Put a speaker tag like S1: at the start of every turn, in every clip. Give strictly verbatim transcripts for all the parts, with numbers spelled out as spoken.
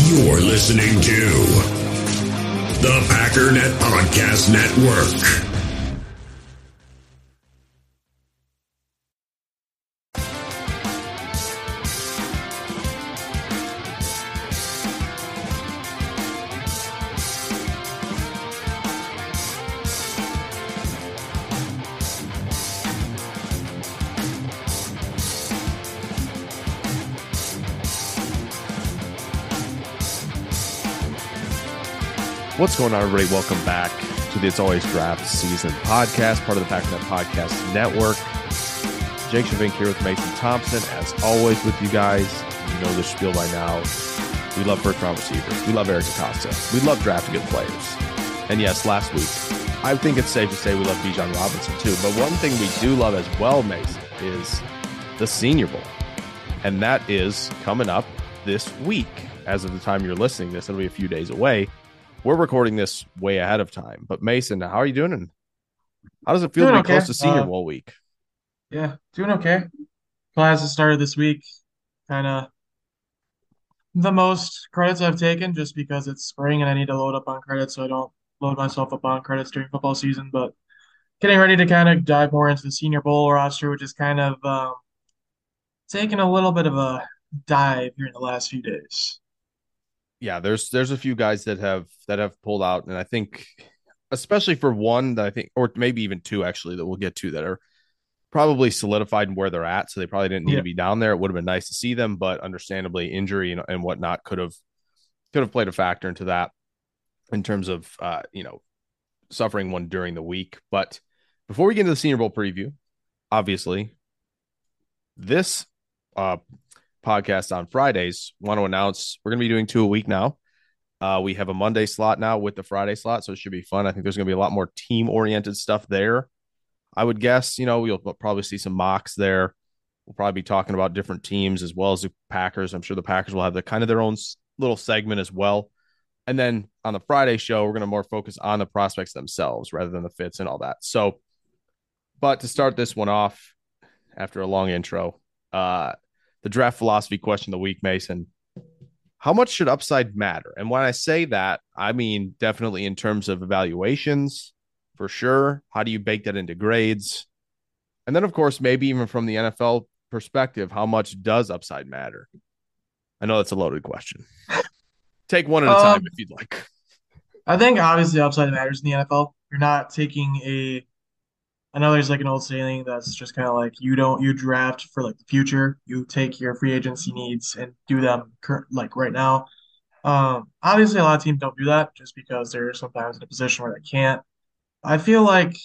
S1: You're listening to the Packernet Podcast Network.
S2: What's going on, everybody? Welcome back to the It's Always Draft Season podcast, part of the Packernet Podcast Network. Jake Shavink here with Mason Thompson, as always with you guys. You know the spiel by now. We love first-round receivers. We love Eric Acosta. We love drafting good players. And yes, last week, I think it's safe to say we love Bijan Robinson too. But one thing we do love as well, Mason, is the Senior Bowl. And that is coming up this week. As of the time you're listening to this, it'll be a few days away. We're recording this way ahead of time. But Mason, how are you doing? And how does it feel doing to be okay. Close to Senior uh, Bowl week?
S3: Yeah, doing okay. Classes started this week. Kind of the most credits I've taken just because it's spring and I need to load up on credits so I don't load myself up on credits during football season. But getting ready to kind of dive more into the Senior Bowl roster, which is kind of um, taking a little bit of a dive here in the last few days.
S2: Yeah, there's there's a few guys that have that have pulled out, and I think especially for one that I think, or maybe even two actually, that we'll get to that are probably solidified in where they're at, so they probably didn't need yeah. to be down there. It would have been nice to see them, but understandably injury and, and whatnot could have could have played a factor into that in terms of uh, you know, suffering one during the week. But before we get into the Senior Bowl preview, obviously this uh podcast on Fridays, want to announce we're going to be doing two a week now. Uh, we have a Monday slot now with the Friday slot, so it should be fun. I think there's going to be a lot more team-oriented stuff there. I would guess, you know, we'll probably see some mocks there. We'll probably be talking about different teams as well as the Packers. I'm sure the Packers will have the kind of their own little segment as well. And then on the Friday show, we're going to more focus on the prospects themselves rather than the fits and all that. So, but to start this one off, after a long intro, uh, the draft philosophy question of the week, Mason. How much should upside matter? And when I say that, I mean definitely in terms of evaluations, for sure. How do you bake that into grades? And then, of course, maybe even from the N F L perspective, how much does upside matter? I know that's a loaded question. Take one at a time um, if you'd like.
S3: I think obviously upside matters in the N F L. You're not taking a I know there's like an old saying that's just kind of like you don't you draft for like the future. You take your free agency needs and do them cur- like right now. Um, obviously, a lot of teams don't do that just because they're sometimes in a position where they can't. I feel like,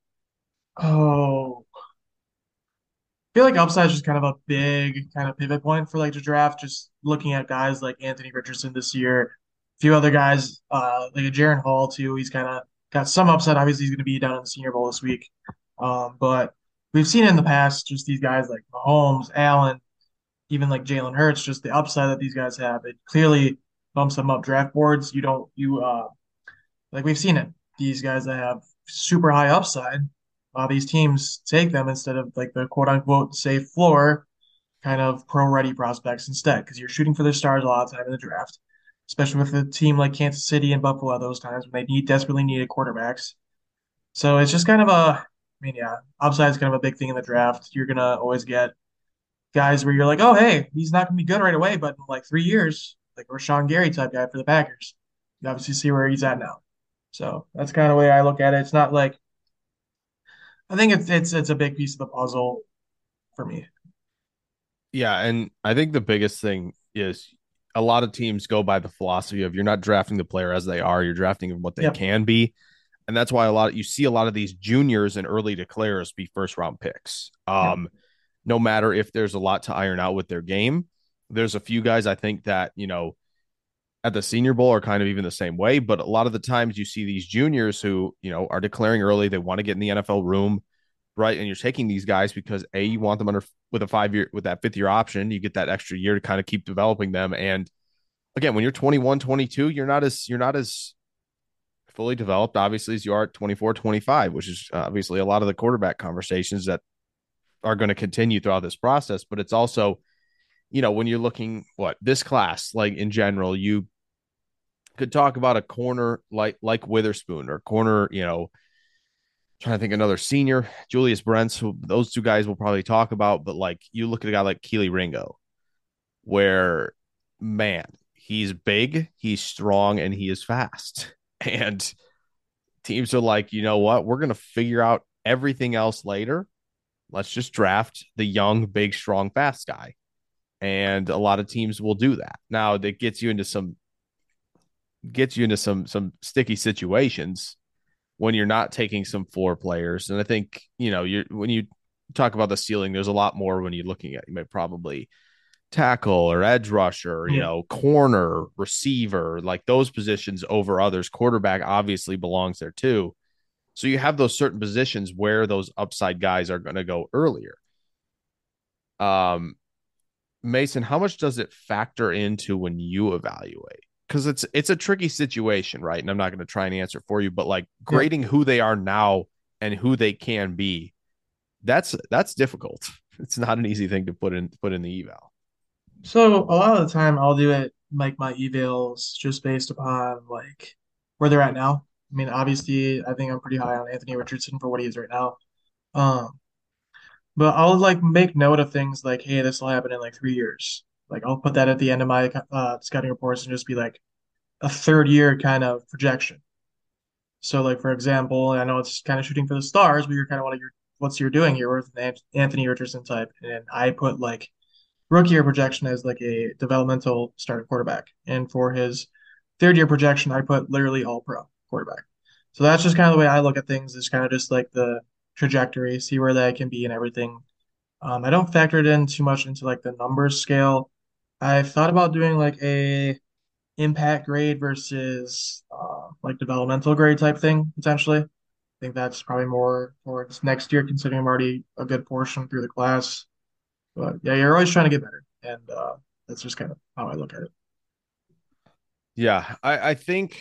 S3: oh, I feel like upside is just kind of a big kind of pivot point for like the draft. Just looking at guys like Anthony Richardson this year, a few other guys uh, like a Jaren Hall too. He's kind of got some upside. Obviously, he's going to be down in the Senior Bowl this week. Um, but we've seen in the past just these guys like Mahomes, Allen, even like Jalen Hurts, just the upside that these guys have. It clearly bumps them up draft boards. You don't you uh like we've seen it. These guys that have super high upside, uh, these teams take them instead of like the quote unquote safe floor kind of pro ready prospects instead, because you're shooting for their stars a lot of time in the draft, especially with a team like Kansas City and Buffalo at those times when they need desperately needed quarterbacks. So it's just kind of a I mean, yeah, upside is kind of a big thing in the draft. You're gonna always get guys where you're like, oh, hey, he's not gonna be good right away, but in like three years, like Rashawn Gary type guy for the Packers, you obviously see where he's at now. So that's kind of the way I look at it. It's not like I think it's it's it's a big piece of the puzzle for me.
S2: Yeah, and I think the biggest thing is a lot of teams go by the philosophy of you're not drafting the player as they are, you're drafting them what they yep. can be. And that's why a lot of, you see a lot of these juniors and early declares be first round picks. Um, yeah. No matter if there's a lot to iron out with their game, there's a few guys I think that, you know, at the Senior Bowl are kind of even the same way. But a lot of the times you see these juniors who, you know, are declaring early. They want to get in the N F L room, right? And you're taking these guys because A, you want them under with a five year, with that fifth year option. You get that extra year to kind of keep developing them. And again, when you're twenty-one, twenty-two, you're not as, you're not as, fully developed, obviously, as you are at twenty-four, twenty-five, which is obviously a lot of the quarterback conversations that are going to continue throughout this process. But it's also, you know, when you're looking, what, this class, like in general, you could talk about a corner like like Witherspoon or corner, you know, trying to think another senior, Julius Brents, who those two guys will probably talk about, but like you look at a guy like Keely Ringo, where man, he's big, he's strong, and he is fast. And teams are like, you know what, we're gonna figure out everything else later. Let's just draft the young, big, strong, fast guy. And a lot of teams will do that. Now that gets you into some gets you into some some sticky situations when you're not taking some floor players. And I think, you know, you're when you talk about the ceiling, there's a lot more when you're looking at you might probably tackle or edge rusher, you
S3: Yeah.
S2: know, corner, receiver, like those positions over others. Quarterback obviously belongs there too. So you have those certain positions where those upside guys are going to go earlier. Um, Mason, how much does it factor into when you evaluate? Because it's it's a tricky situation, right? And I'm not going to try and answer for you, but like
S3: Yeah.
S2: grading who they are now and who they can be, that's that's difficult. It's not an easy thing to put in put in the eval.
S3: So a lot of the time I'll do it like my evals just based upon like where they're at now. I mean, obviously I think I'm pretty high on Anthony Richardson for what he is right now. Um, but I'll like make note of things like, hey, this will happen in like three years. Like I'll put that at the end of my uh, scouting reports and just be like a third year kind of projection. So like for example, I know it's kind of shooting for the stars, but you're kind of what you're what's you're doing here with an Anthony Richardson type, and I put like rookie year projection as like a developmental starting quarterback. And for his third year projection, I put literally all pro quarterback. So that's just kind of the way I look at things, is kind of just like the trajectory, see where that can be and everything. Um, I don't factor it in too much into like the numbers scale. I've thought about doing like a impact grade versus uh, like developmental grade type thing potentially. I think that's probably more towards next year, considering I'm already a good portion through the class. But yeah, you're always trying to get better, and uh, that's just kind of how I look at it.
S2: Yeah, I, I think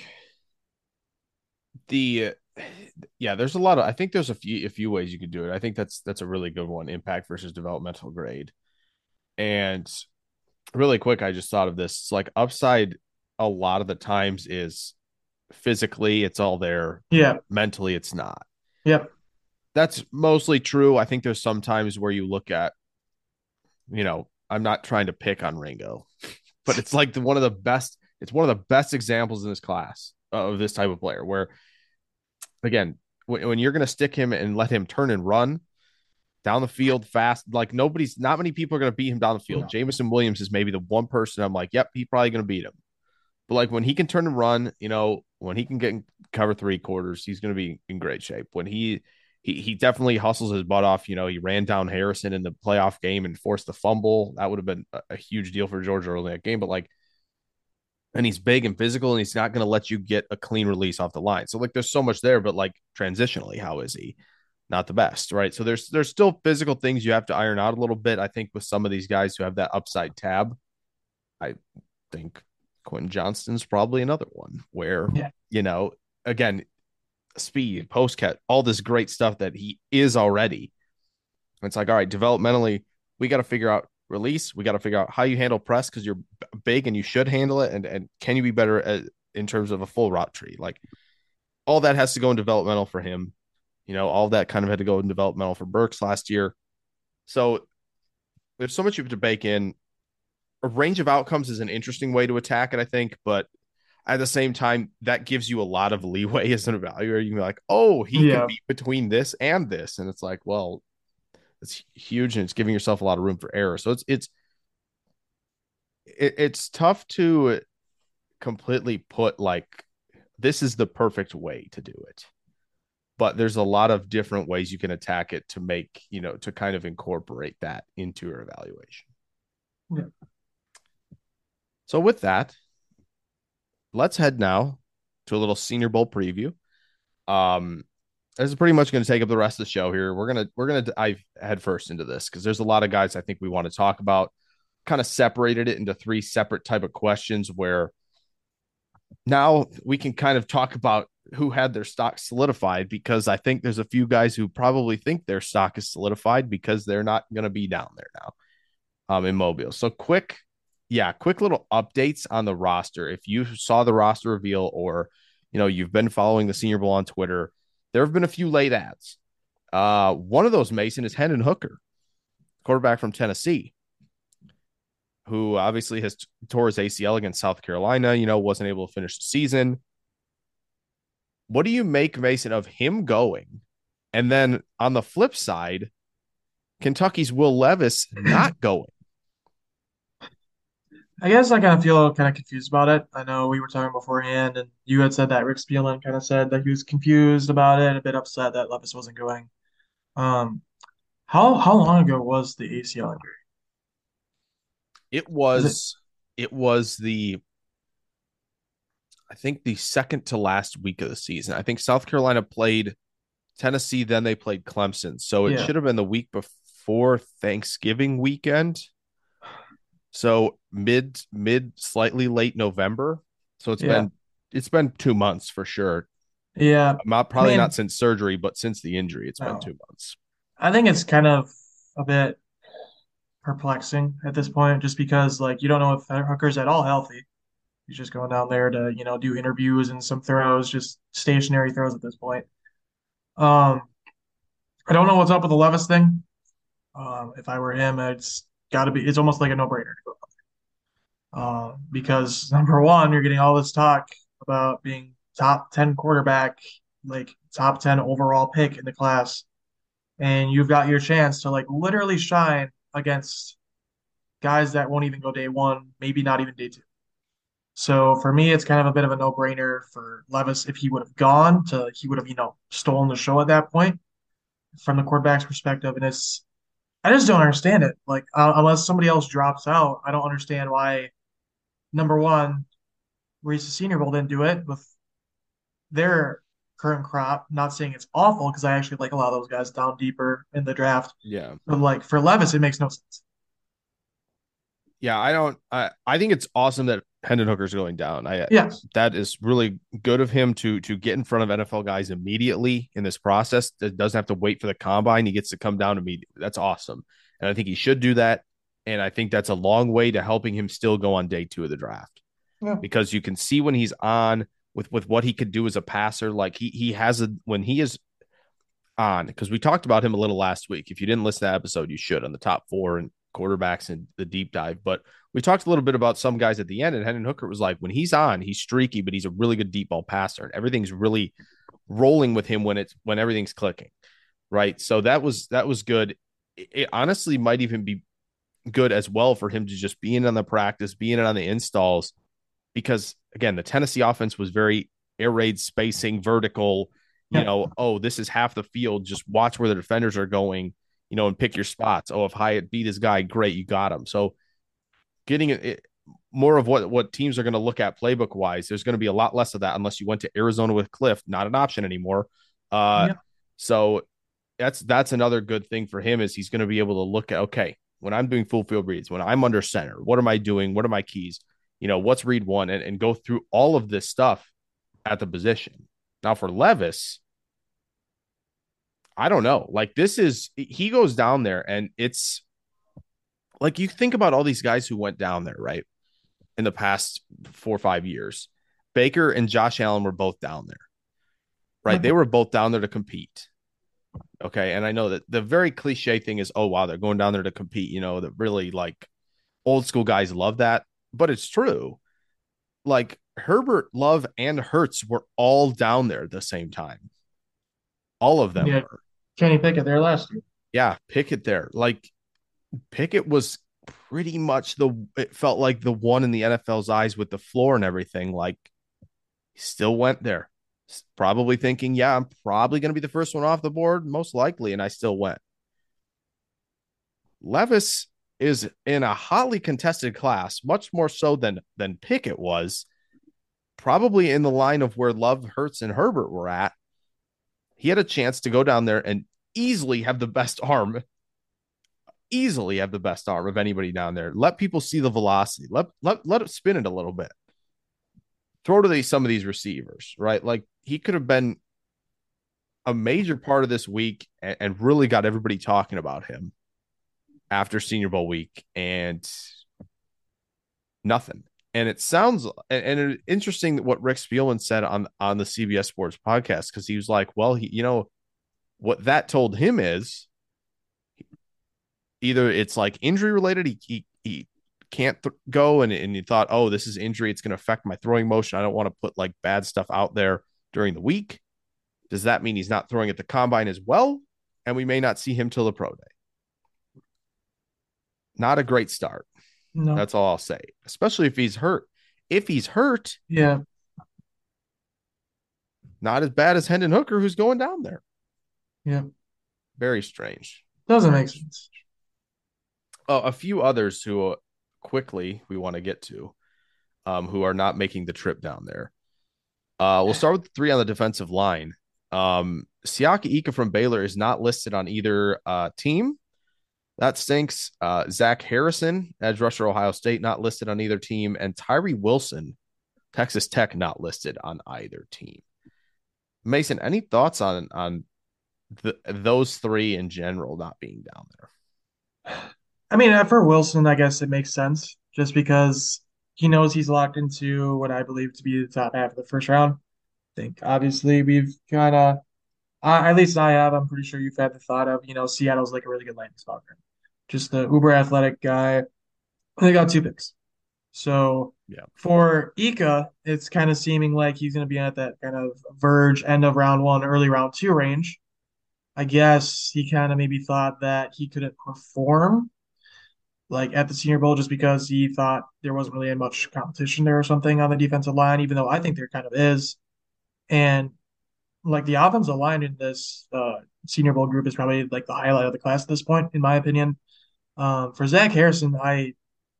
S2: the yeah, there's a lot of I think there's a few a few ways you could do it. I think that's that's a really good one, impact versus developmental grade. And really quick, I just thought of this. It's like upside a lot of the times is physically it's all there,
S3: Yeah.
S2: mentally it's not.
S3: Yep.
S2: That's mostly true. I think there's some times where you look at, you know, I'm not trying to pick on Ringo, but it's like the, one of the best, it's one of the best examples in this class of this type of player where, again, when, when you're going to stick him and let him turn and run down the field fast, like nobody's, not many people are going to beat him down the field.
S3: No.
S2: Jameson Williams is maybe the one person I'm like, yep, he's probably going to beat him. But like when he can turn and run, you know, when he can get in cover three quarters, he's going to be in great shape. When he, he he definitely hustles his butt off. You know, he ran down Harrison in the playoff game and forced the fumble. That would have been a, a huge deal for Georgia early in that game. But like, and he's big and physical, and he's not going to let you get a clean release off the line. So like, there's so much there, but like transitionally, how is he? Not the best, right? So there's there's still physical things you have to iron out a little bit. I think with some of these guys who have that upside tab, I think Quentin Johnston's probably another one where,
S3: Yeah.
S2: you know, again, speed, post cat, all this great stuff that he is already. It's like, all right, developmentally, we got to figure out release. We got to figure out how you handle press because you're big and you should handle it. And, and can you be better at, in terms of a full route tree? Like all that has to go in developmental for him. You know, all that kind of had to go in developmental for Burks last year. So there's so much you have to bake in. A range of outcomes is an interesting way to attack it, I think, but at the same time, that gives you a lot of leeway as an evaluator. You can be like, oh, he could
S3: Yeah.
S2: be between this and this. And it's like, well, it's huge and it's giving yourself a lot of room for error. So it's it's it, it's tough to completely put like this is the perfect way to do it. But there's a lot of different ways you can attack it to make, you know, to kind of incorporate that into your evaluation.
S3: Yeah.
S2: So with that, let's head now to a little Senior Bowl preview. Um, this is pretty much going to take up the rest of the show here. We're gonna we're gonna dive head first into this because there's a lot of guys I think we want to talk about. Kind of separated it into three separate type of questions where now we can kind of talk about who had their stock solidified because I think there's a few guys who probably think their stock is solidified because they're not going to be down there now um, in Mobile. So quick, yeah, quick little updates on the roster. If you saw the roster reveal or, you know, you've been following the Senior Bowl on Twitter, there have been a few late ads. Uh, one of those, Mason, is Hendon Hooker, quarterback from Tennessee, who obviously has t- tore his A C L against South Carolina, you know, wasn't able to finish the season. What do you make, Mason, of him going? And then on the flip side, Kentucky's Will Levis not going.
S3: I guess I kind of feel kind of confused about it. I know we were talking beforehand, and you had said that Rick Spielman kind of said that he was confused about it, a bit upset that Levis wasn't going. Um, how how long ago was the A C L injury?
S2: It
S3: Is it?
S2: was it was the I think the second to last week of the season. I think South Carolina played Tennessee, then they played Clemson. So it
S3: Yeah,
S2: should have been the week before Thanksgiving weekend. So mid mid slightly late November. So it's
S3: yeah,
S2: been it's been two months for sure.
S3: yeah.
S2: Not
S3: I
S2: probably not
S3: mean,
S2: since surgery, but since the injury, it's been
S3: no.
S2: two months.
S3: I think it's kind of a bit perplexing at this point, just because like you don't know if Hooker's at all healthy. He's just going down there to, you know, do interviews and some throws, just stationary throws at this point. Um, I don't know what's up with the Levis thing. Um, if I were him, it's got to be. It's almost like a no-brainer to go. Uh, because number one, you're getting all this talk about being top ten quarterback, like top ten overall pick in the class, and you've got your chance to like literally shine against guys that won't even go day one, maybe not even day two. So for me, it's kind of a bit of a no-brainer for Levis if he would have gone to he would have, you know, stolen the show at that point from the quarterback's perspective. And it's I just don't understand it. Like uh, unless somebody else drops out, I don't understand why number one, Reese Senior Bowl didn't do it with their current crop. Not saying it's awful because I actually like a lot of those guys down deeper in the draft.
S2: Yeah.
S3: But like for Levis, it makes no sense.
S2: Yeah, I don't. I I think it's awesome that Hendon Hooker's going down. I
S3: Yes.
S2: That is really good of him to to get in front of N F L guys immediately in this process. That doesn't have to wait for the combine. He gets to come down immediately. That's awesome, and I think he should do that. And I think that's a long way to helping him still go on day two of the draft
S3: Yeah.
S2: because you can see when he's on with with what he could do as a passer. Like he he has a when he is on because we talked about him a little last week. If you didn't listen to that episode, you should on the top four and quarterbacks and the deep dive. But we talked a little bit about some guys at the end, and Hendon Hooker was like, when he's on, he's streaky, but he's a really good deep ball passer, and everything's really rolling with him when it's when everything's clicking, right? So that was that was good. It, it honestly might even be good as well for him to just be in on the practice, being in on the installs, because again, the Tennessee offense was very air raid spacing, vertical. You
S3: Yeah.
S2: know, oh, this is half the field. Just watch where the defenders are going, you know, and pick your spots. Oh, if Hyatt beat his guy, great, you got him. So getting it more of what what teams are going to look at playbook wise, there's going to be a lot less of that unless you went to Arizona with Cliff, not an option anymore. Uh,
S3: Yeah.
S2: so that's that's another good thing for him is he's going to be able to look at okay when I'm doing full field reads, when I'm under center, what am I doing? What are my keys? You know, what's read one and, and go through all of this stuff at the position. Now for Levis, I don't know. Like this is he goes down there and it's like you think about all these guys who went down there, right? In the past four or five years. Baker and Josh Allen were both down there, right? They were both down there to compete. Okay. And I know that the very cliche thing is, oh, wow, they're going down there to compete. You know, that really like old school guys love that, but it's true. Like Herbert, Love, and Hurts were all down there at the same time. All of them
S3: Yeah.
S2: were.
S3: Kenny Pickett there last year.
S2: Yeah. Pickett there. Like Pickett was pretty much the, it felt like the one in the N F L's eyes with the floor and everything. Like he still went there, probably thinking, yeah, I'm probably going to be the first one off the board, most likely. And I still went. Levis is in a hotly contested class, much more so than than Pickett was, probably in the line of where Love, Hurts, and Herbert were at. He had a chance to go down there and easily have the best arm, easily have the best arm of anybody down there. Let people see the velocity. Let let let it spin it a little bit. Throw to these some of these receivers, right? Like he could have been a major part of this week and, and really got everybody talking about him after Senior Bowl week. And Nothing. And it sounds and, and it, interesting what Rick Spielman said on on the C B S Sports podcast, because he was like, well, he, you know, what that told him is either it's like injury related, he he, he can't th- go, and and he thought, oh, this is injury, it's going to affect my throwing motion. I don't want to put like bad stuff out there during the week. Does that mean he's not throwing at the combine as well? And we may not see him till the pro day. Not a great start.
S3: No.
S2: That's all I'll say, especially if he's hurt. If he's hurt,
S3: Yeah.
S2: not as bad as Hendon Hooker, who's going down there.
S3: Yeah.
S2: Very strange.
S3: Doesn't make sense.
S2: Oh, a few others who uh, quickly we want to get to, um, who are not making the trip down there. Uh, we'll start with the three on the defensive line. Um, Siaki Ika from Baylor is not listed on either uh, team. That stinks. Uh, Zach Harrison, edge rusher, Ohio State, not listed on either team. And Tyree Wilson, Texas Tech, not listed on either team. Mason, any thoughts on on the, those three in general not being down there?
S3: I mean, for Wilson, I guess it makes sense just because he knows he's locked into what I believe to be the top half of the first round. I think obviously we've kind of, uh, at least I have, I'm pretty sure you've had the thought of, you know, Seattle's like a really good landing spot for him. Just the uber athletic guy. They got two picks. So
S2: Yeah.
S3: for Ika, it's kind of seeming like he's going to be at that kind of verge, end of round one, early round two range. I guess he kind of maybe thought that he couldn't perform like at the Senior Bowl just because he thought there wasn't really much competition there or something on the defensive line, even though I think there kind of is. And like the offensive line in this uh, Senior Bowl group is probably like the highlight of the class at this point, in my opinion. Um, for Zach Harrison, I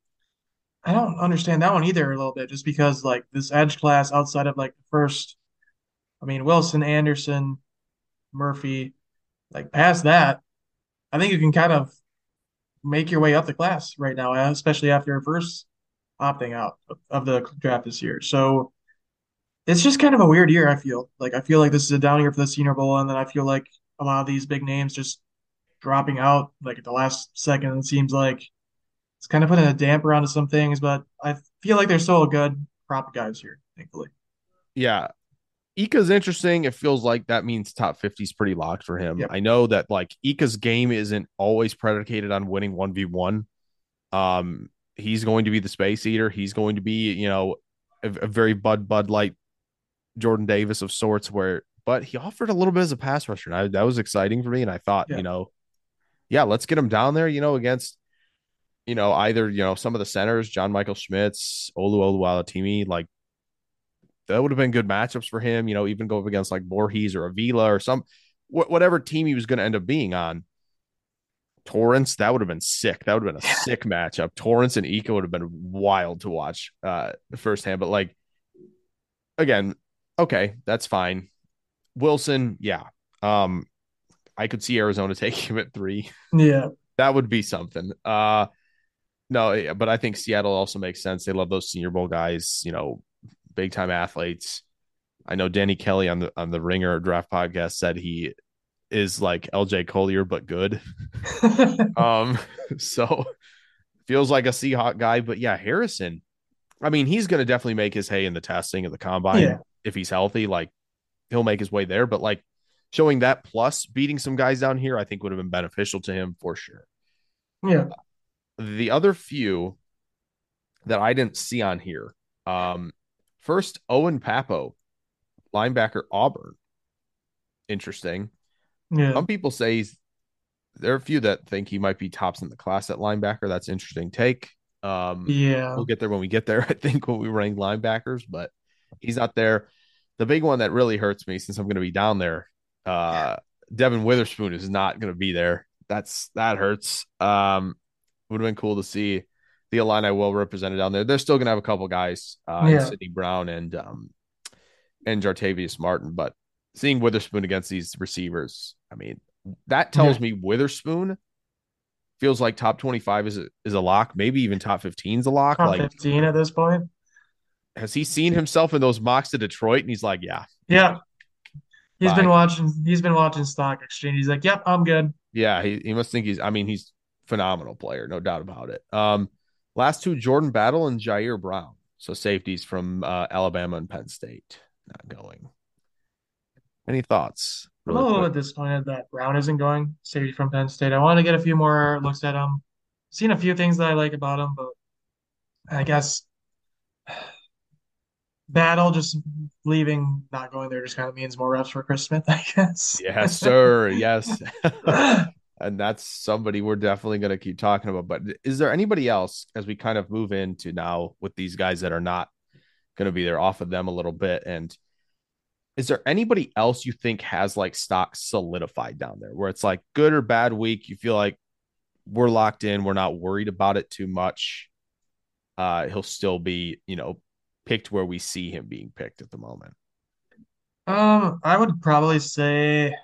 S3: I don't understand that one either a little bit, just because like this edge class outside of like the first, I mean Wilson, Anderson, Murphy, like past that, I think you can kind of make your way up the class right now, especially after first opting out of, of the draft this year. So it's just kind of a weird year. I feel like I feel like this is a down year for the Senior Bowl, and then I feel like a lot of these big names just dropping out like at the last second. It seems like it's kind of putting a damper onto some things, but I feel like there's still a good crop of guys here, thankfully.
S2: Yeah. Ika's interesting. It feels like that means top fifty is pretty locked for him.
S3: Yep.
S2: I know that like Ika's game isn't always predicated on winning one v one. Um, he's going to be the space eater. He's going to be, you know, a, a very Bud Bud like Jordan Davis of sorts, where but he offered a little bit as a pass rusher. And I, that was exciting for me. And I thought,
S3: Yeah.
S2: you know, yeah, let's get him down there, you know, against, you know, either, you know, some of the centers, John Michael Schmitz, Olu Oluwalatimi, like that would have been good matchups for him, you know, even go up against like Voorhees or Avila or some wh- whatever team he was going to end up being on. Torrance, that would have been sick. That would have been a sick matchup. Torrance and Ika would have been wild to watch uh firsthand. But like again, okay, that's fine. Wilson, yeah. Um, I could see Arizona taking him at three.
S3: Yeah.
S2: That would be something. Uh no, but I think Seattle also makes sense. They love those Senior Bowl guys, you know, big time athletes. I know Danny Kelly on the on the Ringer Draft podcast said he is like L J Collier but good. um, so feels like a Seahawk guy, but yeah, Harrison. I mean, he's going to definitely make his hay in the testing of the combine
S3: Yeah.
S2: if he's healthy. Like he'll make his way there, but like showing that plus beating some guys down here, I think would have been beneficial to him for sure.
S3: Yeah.
S2: The other few that I didn't see on here. Um, first, Owen Papo, linebacker, Auburn. Interesting.
S3: Yeah.
S2: Some people say he's, there are a few that think he might be tops in the class at linebacker. That's an interesting take. Um,
S3: Yeah.
S2: we'll get there when we get there, I think, when we rank linebackers, but he's not there. The big one that really hurts me since I'm going to be down there, uh, Devin Witherspoon is not going to be there. That's that hurts. Um, would have been cool to see the Illini well represented down there. They're still going to have a couple guys, uh,
S3: Yeah.
S2: Sidney Brown and um, and Jartavius Martin, but seeing Witherspoon against these receivers, I mean, that tells
S3: Yeah.
S2: me Witherspoon feels like top twenty-five is a, is a lock, maybe even top fifteen is a lock.
S3: Top
S2: Like,
S3: fifteen at this point.
S2: has he seen himself in those mocks to Detroit? And he's like, yeah,
S3: Yeah. He's
S2: Bye.
S3: been watching he's been watching Stock Exchange. He's like, "Yep, I'm good."
S2: yeah. He, he must think he's, I mean, he's a phenomenal player, no doubt about it. Um, Last two, Jordan Battle and Jair Brown. So safeties from uh, Alabama and Penn State not going. Any thoughts,
S3: I'm a
S2: really
S3: little
S2: quick?
S3: bit disappointed that Brown isn't going safety from Penn State. I want to get a few more looks at him. Seen a few things that I like about him, but I guess Battle just leaving, not going there, just kind of means more reps for Chris Smith, I guess.
S2: Yes, sir. Yes. And that's somebody we're definitely going to keep talking about. But is there anybody else as we kind of move into now with these guys that are not going to be there off of them a little bit? And is there anybody else you think has like stock solidified down there where it's like good or bad week? You feel like we're locked in. We're not worried about it too much. Uh, he'll still be, you know, picked where we see him being picked at the moment.
S3: Um, I would probably say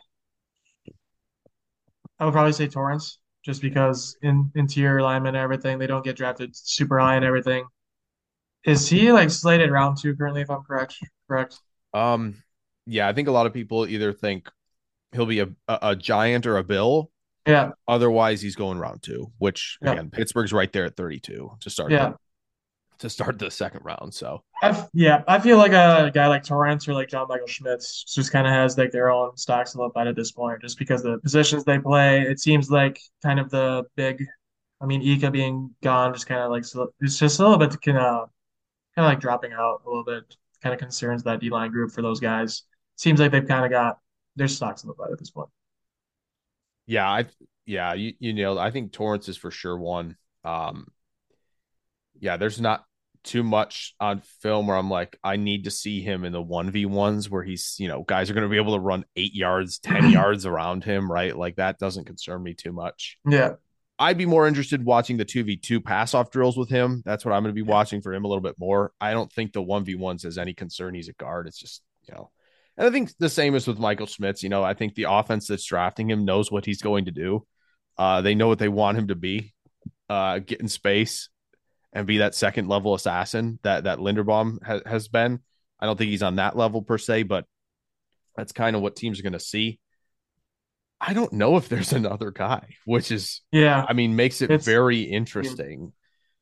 S3: I would probably say Torrance, just because in interior alignment and everything, they don't get drafted super high and everything. Is he like slated round two currently, if I'm correct? Correct.
S2: Um, yeah, I think a lot of people either think he'll be a, a, a giant or a bill.
S3: Yeah,
S2: Otherwise, he's going round two, which
S3: yeah,
S2: again, Pittsburgh's right there at thirty-two to start the
S3: yeah.
S2: to start the second round. So
S3: I f- yeah, I feel like a guy like Torrance or like John Michael Schmitz just kind of has like their own stocks solidified at this point, just because the positions they play. It seems like kind of the big. I mean, Ika being gone, just kind of like so it's just a little bit kind of kind of like dropping out a little bit. Kind of concerns that D line group for those guys. Seems like they've kind of got their stocks solidified at this point.
S2: yeah, I yeah, you you nailed it. I think Torrance is for sure one. Um, yeah, there's not too much on film where I'm like, I need to see him in the one v ones where he's, you know, guys are going to be able to run eight yards, ten yards around him, right? Like that doesn't concern me too much.
S3: Yeah,
S2: I'd be more interested watching the two v two pass off drills with him. That's what I'm going to be watching for him a little bit more. I don't think the one v ones has any concern. He's a guard. It's just, you know, and I think the same is with Michael Schmitz. You know, I think the offense that's drafting him knows what he's going to do. Uh, they know what they want him to be, uh, get in space and be that second level assassin that, that Linderbaum ha- has been. I don't think he's on that level per se, but that's kind of what teams are going to see. I don't know if there's another guy, which is,
S3: yeah.
S2: I mean, makes it
S3: It's
S2: very interesting.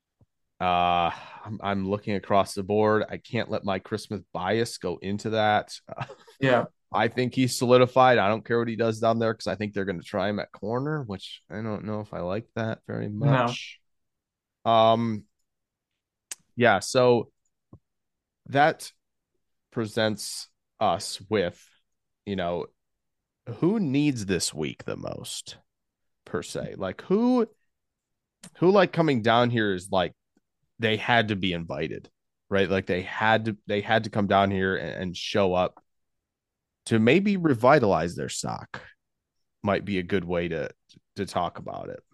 S2: Uh, I'm, I'm looking across the board. I can't let my Christmas bias go into that. Uh,
S3: yeah.
S2: I think he's solidified. I don't care what he does down there because I think they're going to try him at corner, which I don't know if I like that very
S3: No.
S2: much. Um, yeah, so that presents us with, you know, who needs this week the most per se? Like who who like coming down here is like they had to be invited, right? Like they had to they had to come down here and, and show up to maybe revitalize their stock. Might be a good way to to talk about it.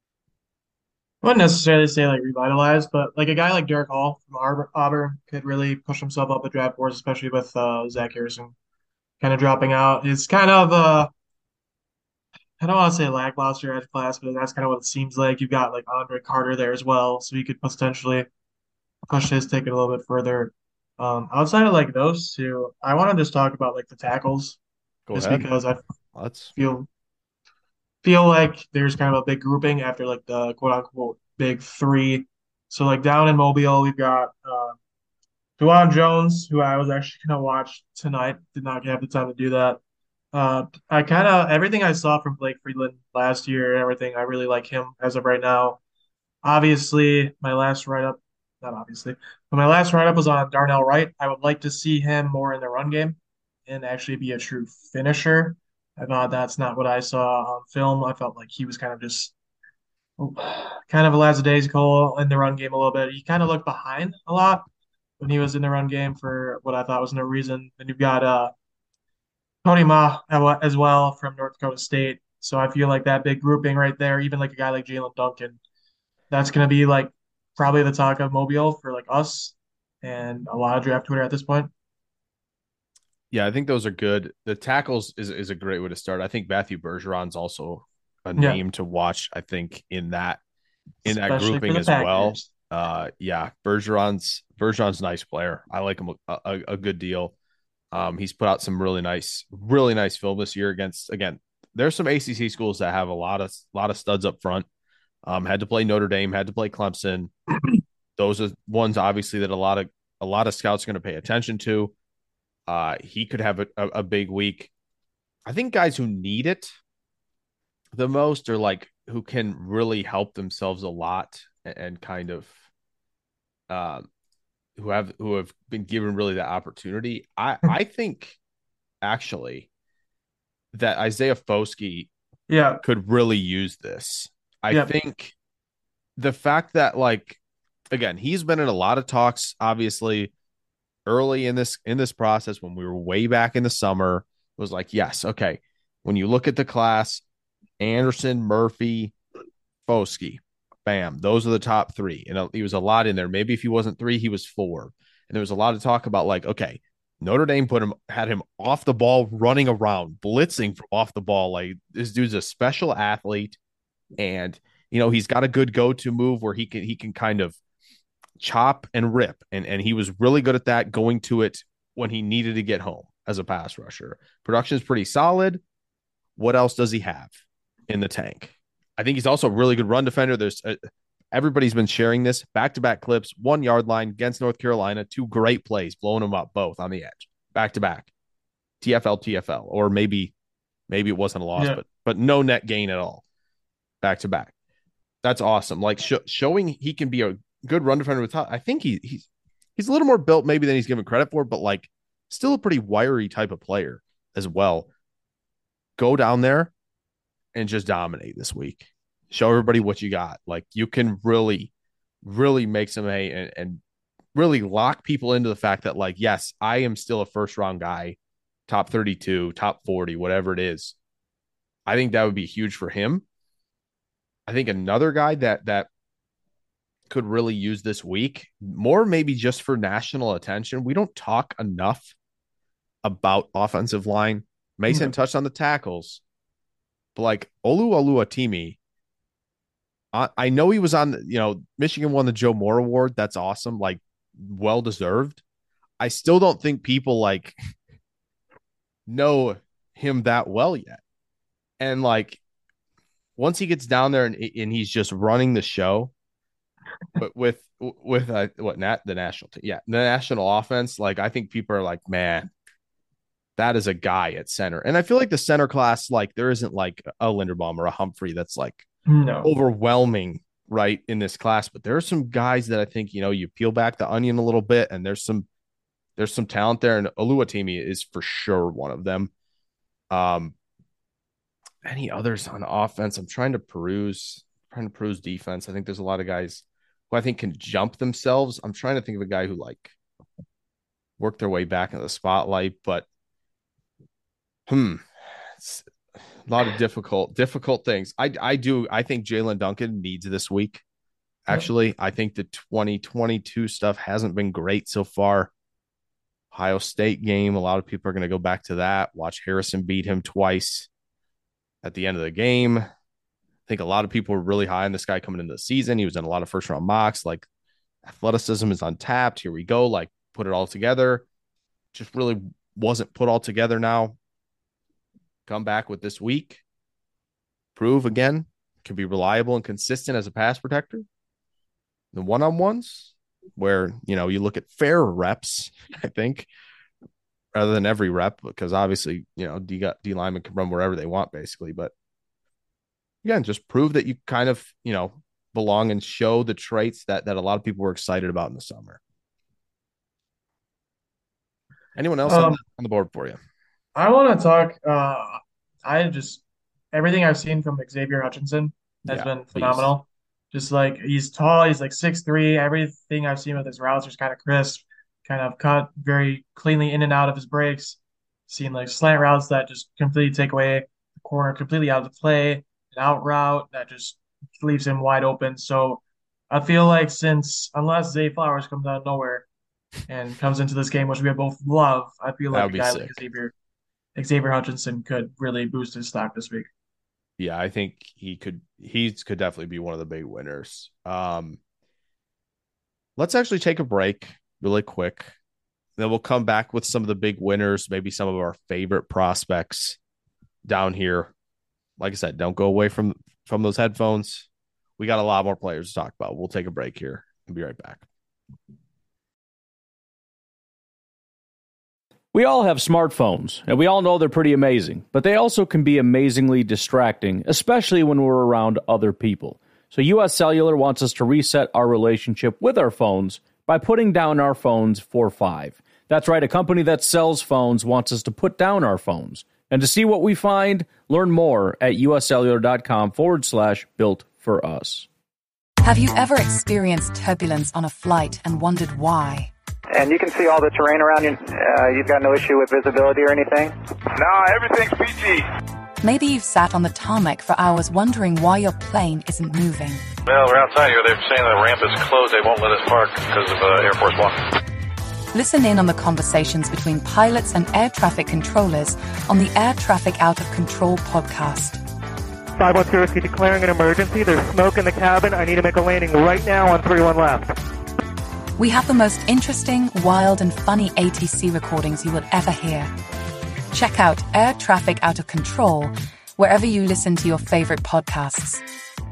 S3: I wouldn't necessarily say like revitalized, but like a guy like Derek Hall from Auburn, Auburn could really push himself up the draft boards, especially with uh, Zach Harrison kind of dropping out. It's kind of uh, I don't want to say lackluster edge class, but that's kind of what it seems like. You've got like Andre Carter there as well, so he could potentially push his ticket a little bit further. Um, outside of like those two, I want to just talk about like the tackles,
S2: Go
S3: just
S2: ahead.
S3: because I
S2: Let's
S3: feel feel like there's kind of a big grouping after like the quote unquote big three. So like down in Mobile, we've got uh, Juwan Jones, who I was actually gonna watch tonight. Did not have the time to do that. Uh, I kind of everything I saw from Blake Friedland last year and everything, I really like him as of right now. Obviously, my last write up, not obviously, but my last write up was on Darnell Wright. I would like to see him more in the run game and actually be a true finisher. I thought that's not what I saw on film. I felt like he was kind of just kind of a lackadaisical in the run game a little bit. He kind of looked behind a lot when he was in the run game for what I thought was no reason. And you've got uh, Tony Ma as well from North Dakota State. So I feel like that big grouping right there, even like a guy like Jalen Duncan, that's going to be like probably the talk of Mobile for like us and a lot of draft Twitter at this point.
S2: yeah, I think those are good. The tackles is is a great way to start. I think Matthew Bergeron's also a
S3: Yeah,
S2: name to watch. I think in that in that
S3: especially for
S2: grouping
S3: the
S2: as well.
S3: Packers.
S2: Uh, yeah, Bergeron's Bergeron's a nice player. I like him a, a, a good deal. Um, he's put out some really nice, really nice film this year against again. There's some A C C schools that have a lot of lot of studs up front. Um, had to play Notre Dame, had to play Clemson. Those are ones obviously that a lot of a lot of scouts are going to pay attention to. Uh, he could have a, a, a big week. I think guys who need it the most are like who can really help themselves a lot and, and kind of uh, who have who have been given really that opportunity. I I think actually that Isaiah Foskey
S3: Yeah,
S2: could really use this. I
S3: yeah,
S2: think the fact that like again, he's been in a lot of talks obviously early in this in this process when we were way back in the summer. It was like, yes, okay. When you look at the class, Anderson, Murphy, Foskey, bam, those are the top three. And he was a lot in there. Maybe if he wasn't three, he was four. And there was a lot of talk about like, okay, Notre Dame put him had him off the ball, running around, blitzing from off the ball. Like this dude's a special athlete, and you know he's got a good go-to move where he can he can kind of chop and rip, and and he was really good at that, going to it when he needed to get home as a pass rusher. Production is pretty solid. What else does he have in the tank? I think he's also a really good run defender. There's a, everybody's been sharing this back to back clips, one yard line against North Carolina, two great plays, blowing them up both on the edge, back to back, T F L, T F L, or maybe maybe it wasn't a loss,
S3: yeah.
S2: but but no net gain at all, back to back. That's awesome. Like sh- showing he can be a good run defender with top. I think he he's he's a little more built maybe than he's given credit for, but like still a pretty wiry type of player as well. Go down there and just dominate this week. Show everybody what you got. Like you can really, really make some hay and, and really lock people into the fact that, like, yes, I am still a first round guy, top thirty-two, top forty, whatever it is. I think that would be huge for him. I think another guy that that could really use this week, more maybe just for national attention. We don't talk enough about offensive line. Mason
S3: Yeah.
S2: touched on the tackles, but like Olu Oluwatimi, I, I know he was on, you know, Michigan won the Joe Moore Award. That's awesome. Like, well deserved. I still don't think people like know him that well yet. And like, once he gets down there and, and he's just running the show, but with, with uh, what, Nat, the national team, yeah, the national offense, like, I think people are like, man, that is a guy at center. And I feel like the center class, like, there isn't like a Linderbaum or a Humphrey that's like
S3: No.
S2: overwhelming right in this class, but there are some guys that I think, you know, you peel back the onion a little bit and there's some there's some talent there, and Oluwatimi is for sure one of them. Um any others on offense? I'm trying to peruse trying to peruse defense. I think there's a lot of guys who I think can jump themselves. I'm trying to think of a guy who like worked their way back into the spotlight, but hmm it's a lot of difficult difficult things. I I do I think Jalen Duncan needs this week.
S3: Yeah.
S2: Actually, I think the twenty twenty-two stuff hasn't been great so far. Ohio State game, a lot of people are going to go back to that. Watch Harrison beat him twice at the end of the game. I think a lot of people were really high on this guy coming into the season. He was in a lot of first round mocks. Like, athleticism is untapped. Here we go. Like, put it all together. Just really wasn't put all together now. Come back with this week. Prove again, can be reliable and consistent as a pass protector. The one-on-ones where, you know, you look at fair reps, I think, rather than every rep, because obviously, you know, D, D linemen can run wherever they want, basically. But again, just prove that you kind of, you know, belong and show the traits that that a lot of people were excited about in the summer. Anyone else on
S3: Um,
S2: the, on the board for you?
S3: I want to talk. Uh, I just everything I've seen from Xavier Hutchinson has
S2: Yeah,
S3: been
S2: please.
S3: phenomenal. Just like he's tall, he's like six three. Everything I've seen with his routes is kind of crisp, kind of cut very cleanly in and out of his breaks. Seen like slant routes that just completely take away the corner completely out of the play, an out route that just leaves him wide open. So I feel like since unless Zay Flowers comes out of nowhere and comes into this game, which we both love, I feel
S2: That
S3: like
S2: would
S3: a
S2: be
S3: guy like
S2: sick.
S3: Xavier Xavier Hutchinson could really boost his stock this week.
S2: Yeah, I think he could he could definitely be one of the big winners. Um, let's actually take a break really quick. Then we'll come back with some of the big winners, maybe some of our favorite prospects down here. Like I said, don't go away from from those headphones. we got a lot more players to talk about. We'll take a break here and be right back.
S4: We all have smartphones, and we all know they're pretty amazing, but they also can be amazingly distracting, especially when we're around other people. So U S Cellular wants us to reset our relationship with our phones by putting down our phones for five. That's right, a company that sells phones wants us to put down our phones. And to see what we find, learn more at uscellular.com forward slash built for us.
S5: Have you ever experienced turbulence on a flight and wondered why?
S6: And you can see all the terrain around you. Uh, you've got no issue with visibility or anything?
S7: No, everything's peachy.
S5: Maybe you've sat on the tarmac for hours wondering why your plane isn't moving.
S7: Well, we're outside here. They're saying the ramp is closed. They won't let us park because of uh, Air Force One.
S5: Listen in on the conversations between pilots and air traffic controllers on the Air Traffic Out of Control podcast.
S6: five one zero, declaring an emergency. There's smoke in the cabin. I need to make a landing right now on three one left.
S5: We have the most interesting, wild, and funny A T C recordings you will ever hear. Check out Air Traffic Out of Control wherever you listen to your favorite podcasts.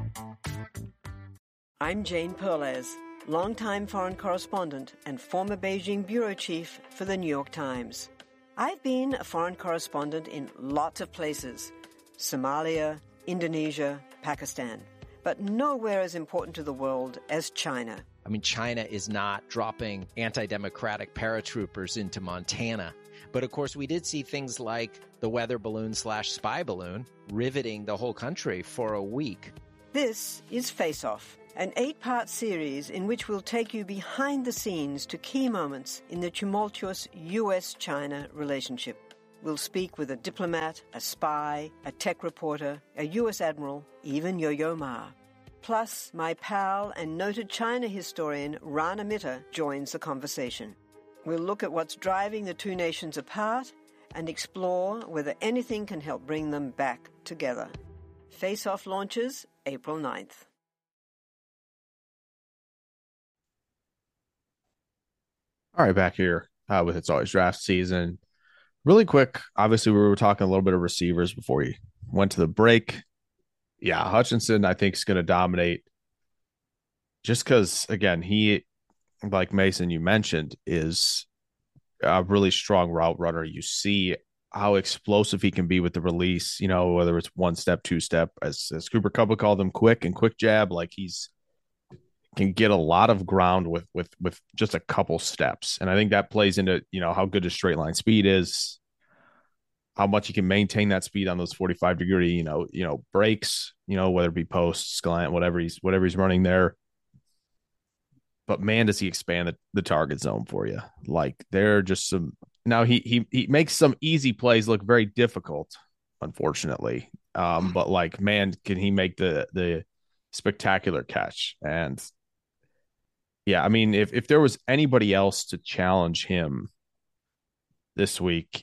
S8: I'm Jane Perlez, longtime foreign correspondent and former Beijing bureau chief for the New York Times. I've been a foreign correspondent in lots of places: Somalia, Indonesia, Pakistan, but nowhere as important to the world as China.
S9: I mean, China is not dropping anti-democratic paratroopers into Montana. But, of course, we did see things like the weather balloon slash spy balloon riveting the whole country for a week.
S8: This is Face Off, an eight-part series in which we'll take you behind the scenes to key moments in the tumultuous U S China relationship. We'll speak with a diplomat, a spy, a tech reporter, a U S admiral, even Yo-Yo Ma. Plus, my pal and noted China historian Rana Mitter joins the conversation. We'll look at what's driving the two nations apart and explore whether anything can help bring them back together. Face Off launches April ninth.
S2: All right, back here uh, with It's Always Draft Season. Really quick, obviously we were talking a little bit of receivers before we went to the break. Yeah, Hutchinson, I think, is going to dominate just because, again, he, like Mason, you mentioned, is a really strong route runner. You see how explosive he can be with the release, you know, whether it's one step, two step, as, as Cooper Kupp would call them, quick and quick jab. Like he's can get a lot of ground with, with, with just a couple steps. And I think that plays into, you know, how good his straight line speed is, how much he can maintain that speed on those forty-five degree, you know, you know, breaks, you know, whether it be posts, slant, whatever he's, whatever he's running there. But man, does he expand the, the target zone for you. Like there are just some, now he, he, he makes some easy plays look very difficult, unfortunately. Um, but like, man, can he make the, the spectacular catch? And yeah, I mean, if, if there was anybody else to challenge him this week,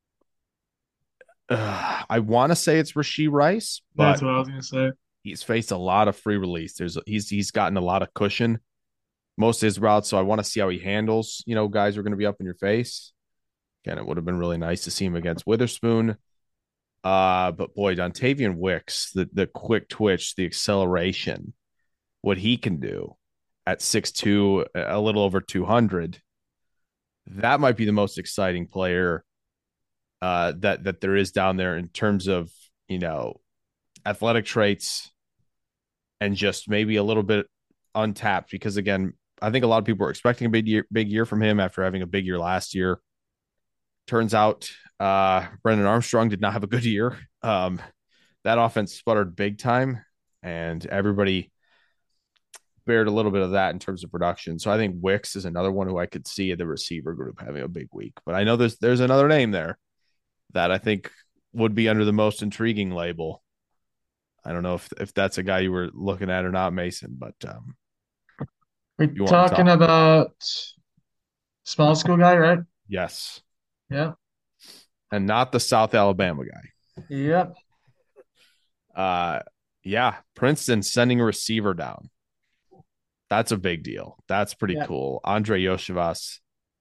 S2: Uh, I want to say it's Rashee Rice, but
S3: That's what I was going to say.
S2: He's faced a lot of free release. There's he's he's gotten a lot of cushion most of his routes, so I want to see how he handles. You know, guys are going to be up in your face. Again, it would have been really nice to see him against Witherspoon. Uh, but boy, Dontavian Wicks, the the quick twitch, the acceleration, what he can do at six two, a little over two hundred, that might be the most exciting player Uh, that that there is down there in terms of, you know, athletic traits and just maybe a little bit untapped, because again, I think a lot of people were expecting a big year, big year from him after having a big year last year. Turns out uh, Brendan Armstrong did not have a good year. Um, that offense sputtered big time, and everybody bared a little bit of that in terms of production. So I think Wicks is another one who I could see in the receiver group having a big week. But I know there's there's another name there that I think would be under the most intriguing label. I don't know if, if that's a guy you were looking at or not, Mason, but um,
S3: we're talking talk? about small school guy, right?
S2: Yes.
S3: Yeah.
S2: And not the South Alabama guy.
S3: Yep.
S2: Uh, yeah. Princeton sending a receiver down. That's a big deal. That's pretty yep. cool. Andre Yoshivas.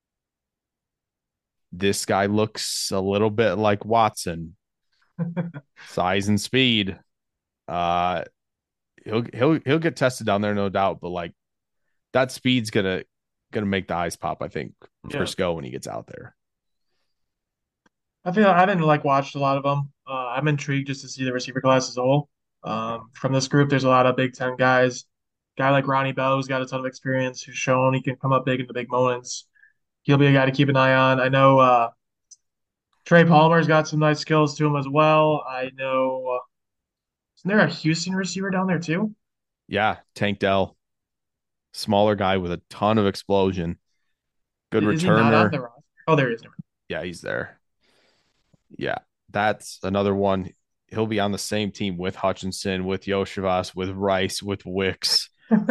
S2: This guy looks a little bit like Watson. Size and speed. Uh, he'll he'll he'll get tested down there, no doubt. But like that speed's gonna gonna make the eyes pop, I think, for
S3: Yeah.
S2: Sko when he gets out there.
S3: I feel I haven't like watched a lot of them. Uh, I'm intrigued just to see the receiver class as a whole. Um, from this group, there's a lot of Big Ten guys. Guy like Ronnie Bell, who's got a ton of experience, who's shown he can come up big in the big moments. He'll be a guy to keep an eye on. I know uh, Trey Palmer's got some nice skills to him as well. I know. Uh, isn't there a Houston receiver down there too?
S2: Yeah, Tank Dell, smaller guy with a ton of explosion. Good
S3: Is he not on
S2: returner.
S3: the roster? Oh, there he is.
S2: Yeah, he's there. Yeah, that's another one. He'll be on the same team with Hutchinson, with Yoshivas, with Rice, with Wicks.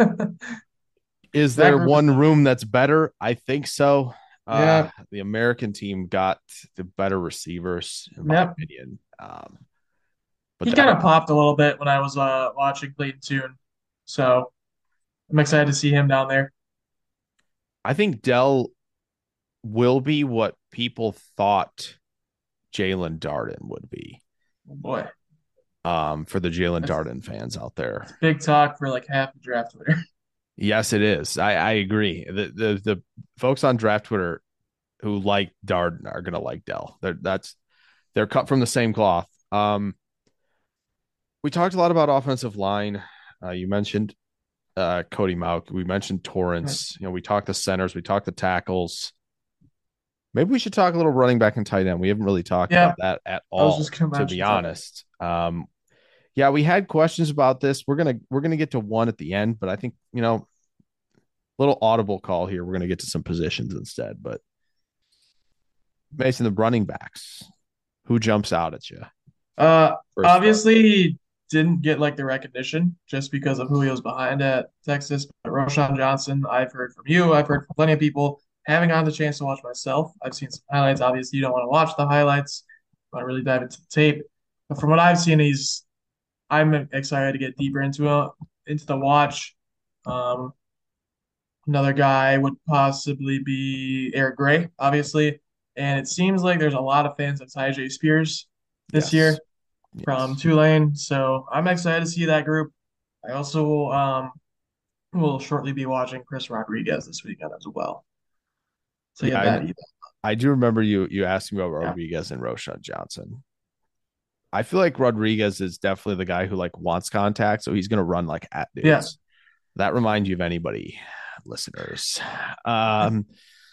S2: Is
S3: That
S2: there
S3: group is
S2: one
S3: nice.
S2: room that's better? I think so.
S3: Yeah.
S2: Uh, the American team got the better receivers, in my
S3: Yep.
S2: opinion. Um, but
S3: He
S2: that-
S3: kind of popped a little bit when I was uh, watching Clayton Tune, so I'm excited to see him down there.
S2: I think Dell will be what people thought Jalen Darden would be.
S3: Oh boy,
S2: Um, for the Jalen
S3: That's-
S2: Darden fans out there.
S3: big talk for like half the draft Twitter.
S2: Yes, it is. I, I agree. The, the the folks on draft Twitter who like Darden are gonna like Dell. They're that's they're cut from the same cloth. Um, we talked a lot about offensive line. Uh, you mentioned uh, Cody Mauk. We mentioned Torrance. You know, we talked the centers. We talked the tackles. Maybe we should talk a little running back and tight end. We haven't really talked
S3: Yeah.
S2: about that at
S3: I was
S2: all,
S3: just gonna
S2: to
S3: mention
S2: be
S3: that.
S2: honest. Um, yeah, we had questions about this. We're gonna we're gonna get to one at the end, but I think, you know, little audible call here. We're gonna get to some positions instead. But Mason, the running backs, who jumps out at you?
S3: Uh,
S2: First
S3: obviously he didn't get like the recognition just because of who he was behind at Texas. But Roshan Johnson, I've heard from you, I've heard from plenty of people. Having had the chance to watch myself, I've seen some highlights. Obviously, you don't want to watch the highlights, you want to really dive into the tape. But from what I've seen, he's I'm excited to get deeper into it, into the watch. Um, another guy would possibly be Eric Gray, obviously. And it seems like there's a lot of fans of Tyjae Spears this
S2: Yes.
S3: year
S2: Yes.
S3: from Tulane. So I'm excited to see that group. I also um, will shortly be watching Chris Rodriguez this weekend as well. So
S2: Yeah,
S3: yeah,
S2: I-
S3: that either.
S2: I do remember you you asking about
S3: Yeah.
S2: Rodriguez and Roshan Johnson. I feel like Rodriguez is definitely the guy who like wants contact, so he's gonna run like at dudes.
S3: Yeah.
S2: That reminds you of anybody, listeners. Um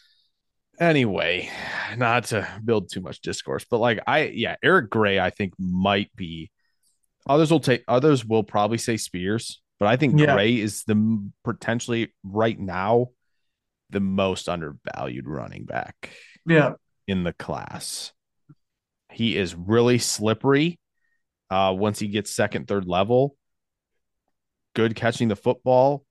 S2: anyway, not to build too much discourse, but like I yeah, Eric Gray, I think might be others will take others will probably say Spears, but I think
S3: Yeah.
S2: Gray is the m- potentially right now the most undervalued running back
S3: Yeah.
S2: in the class. He is really slippery uh, once he gets second, third level. Good catching the football,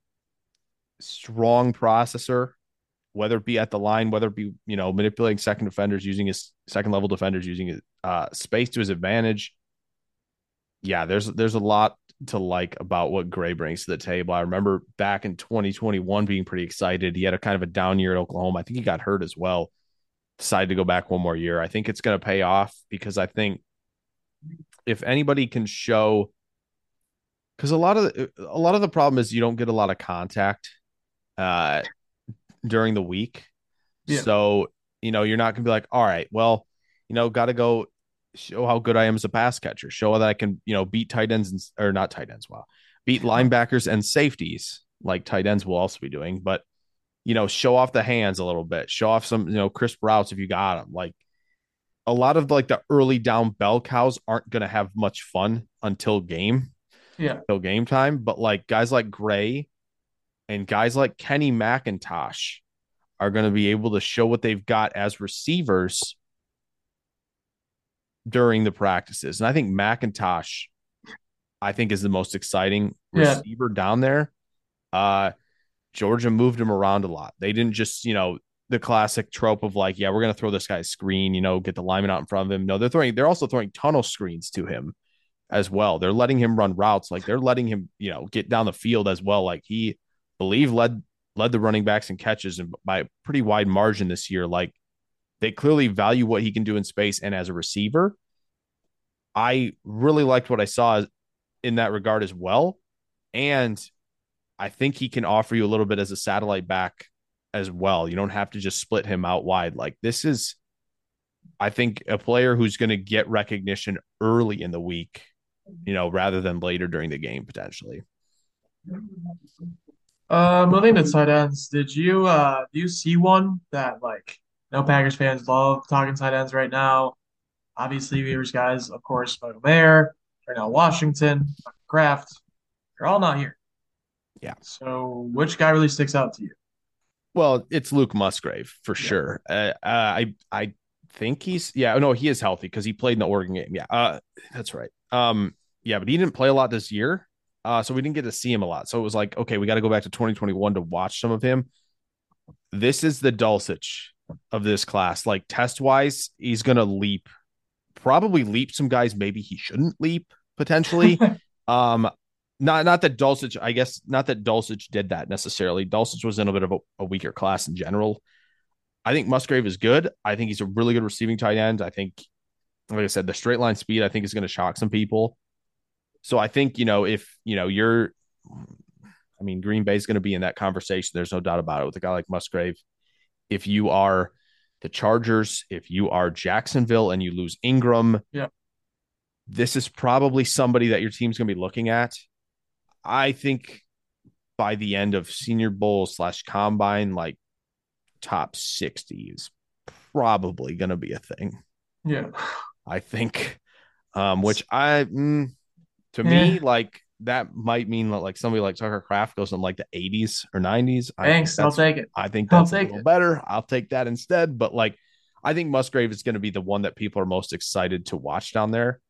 S2: strong processor, whether it be at the line, whether it be, you know, manipulating second defenders, using his second level defenders, using his uh, space to his advantage. Yeah, there's there's a lot to like about what Gray brings to the table. I remember back in twenty twenty-one being pretty excited. He had a kind of a down year at Oklahoma. I think he got hurt as well. Decided to go back one more year. I think it's going to pay off because I think if anybody can show, because a lot of the, a lot of the problem is you don't get a lot of contact uh, during the week.
S3: Yeah.
S2: So, you know, you're not going to be like, all right, well, you know, got to go show how good I am as a pass catcher, show that I can, you know, beat tight ends and, or not tight ends. Wow. Beat linebackers and safeties like tight ends will also be doing, but you know, show off the hands a little bit, show off some, you know, crisp routes if you got them. Like a lot of like the early down bell cows aren't going to have much fun until game,
S3: Yeah.
S2: until game time. But like guys like Gray and guys like Kenny McIntosh are going to be able to show what they've got as receivers during the practices. And I think McIntosh, I think, is the most exciting
S3: Yeah.
S2: receiver down there. Uh, Georgia moved him around a lot. They didn't just, you know, the classic trope of like, yeah, we're going to throw this guy a screen, you know, get the lineman out in front of him. No, they're throwing, they're also throwing tunnel screens to him as well. They're letting him run routes. Like they're letting him, you know, get down the field as well. Like he, believe, led, led the running backs and catches and by a pretty wide margin this year. Like they clearly value what he can do in space. And as a receiver, I really liked what I saw in that regard as well. And I think he can offer you a little bit as a satellite back as well. You don't have to just split him out wide. Like this is, I think, a player who's going to get recognition early in the week, you know, rather than later during the game potentially.
S3: Uh, moving to tight ends, did you uh do you see one that like no Packers fans love talking tight ends right now? Obviously, Weaver's guys, of course, Michael Mayer, Darnell Washington, Kraft, they're all not here.
S2: Yeah.
S3: So which guy really sticks out to you?
S2: Well, it's Luke Musgrave for yeah. sure. Uh, uh, I I think he's yeah no he is healthy because he played in the Oregon game. Yeah, uh, that's right. Um, yeah, but he didn't play a lot this year. Uh, so we didn't get to see him a lot. So it was like, okay, we got to go back to twenty twenty-one to watch some of him. This is the Dulcich of this class. Like test wise, he's gonna leap, probably leap some guys. Maybe he shouldn't leap potentially. um, not not that Dulcich. I guess not that Dulcich did that necessarily. Dulcich was in a bit of a, a weaker class in general. I think Musgrave is good. I think he's a really good receiving tight end. I think, like I said, the straight line speed I think is going to shock some people. So I think, you know, if, you know, you're, I mean, Green Bay is going to be in that conversation. There's no doubt about it with a guy like Musgrave. If you are the Chargers, if you are Jacksonville and you lose Ingram,
S3: yeah,
S2: this is probably somebody that your team's going to be looking at. I think by the end of Senior Bowl slash Combine, like top sixty is probably going to be a thing.
S3: Yeah.
S2: I think, um, which I, mm, to yeah. me, like that might mean that like somebody like Tucker Kraft goes in like the eighties or nineties.
S3: Thanks. I'll take it.
S2: I think that's a little it. better. I'll take that instead. But like, I think Musgrave is going to be the one that people are most excited to watch down there.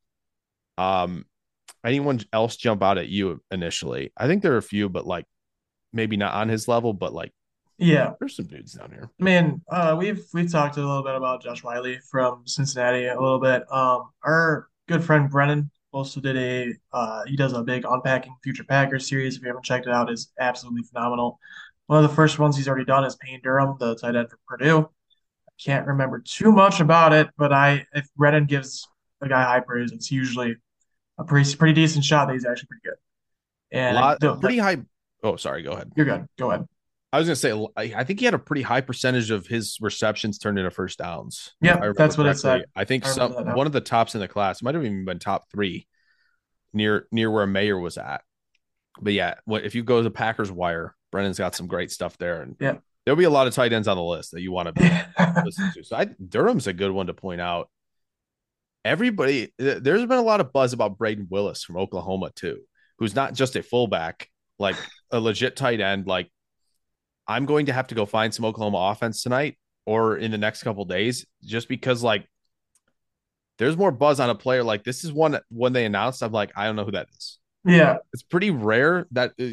S2: Um, anyone else jump out at you initially? I think there are a few, but like maybe not on his level, but like,
S3: yeah,
S2: there's some dudes down here.
S3: I mean, uh, we've we've talked a little bit about Josh Wiley from Cincinnati a little bit. Um, our good friend Brennan also did a uh, he does a big Unpacking Future Packers series. If you haven't checked it out, it's absolutely phenomenal. One of the first ones he's already done is Payne Durham, the tight end for Purdue. I can't remember too much about it, but I if Brennan gives a guy high praise, it's usually a pretty pretty decent shot that he's actually pretty good. And
S2: a lot,
S3: the,
S2: pretty high. Oh, sorry. Go ahead.
S3: You're good. Go ahead.
S2: I was going to say, I think he had a pretty high percentage of his receptions turned into first downs.
S3: Yeah, that's what it said.
S2: I think I some one of the tops in the class might have even been top three near near where Mayer was at. But yeah, if you go to Packers Wire, Brennan's got some great stuff there. And
S3: yeah,
S2: there'll be a lot of tight ends on the list that you want to be listening to. So I, Durham's a good one to point out. Everybody, there's been a lot of buzz about Braden Willis from Oklahoma too, who's not just a fullback, like a legit tight end, like, I'm going to have to go find some Oklahoma offense tonight or in the next couple of days, just because like there's more buzz on a player. Like this is one when they announced, I'm like, I don't know who that is.
S3: Yeah.
S2: It's pretty rare that uh,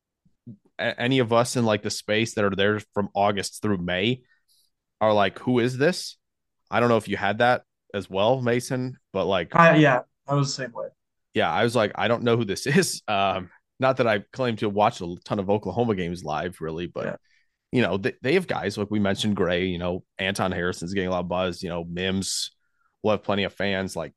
S2: any of us in like the space that are there from August through May are like, who is this? I don't know if you had that as well, Mason, but like,
S3: I, yeah, I was the same way.
S2: Yeah. I was like, I don't know who this is. Um, Not that I claim to watch a ton of Oklahoma games live, really, but, yeah. you know, they, they have guys like we mentioned, Gray, you know, Anton Harrison's getting a lot of buzz, you know, Mims will have plenty of fans. Like,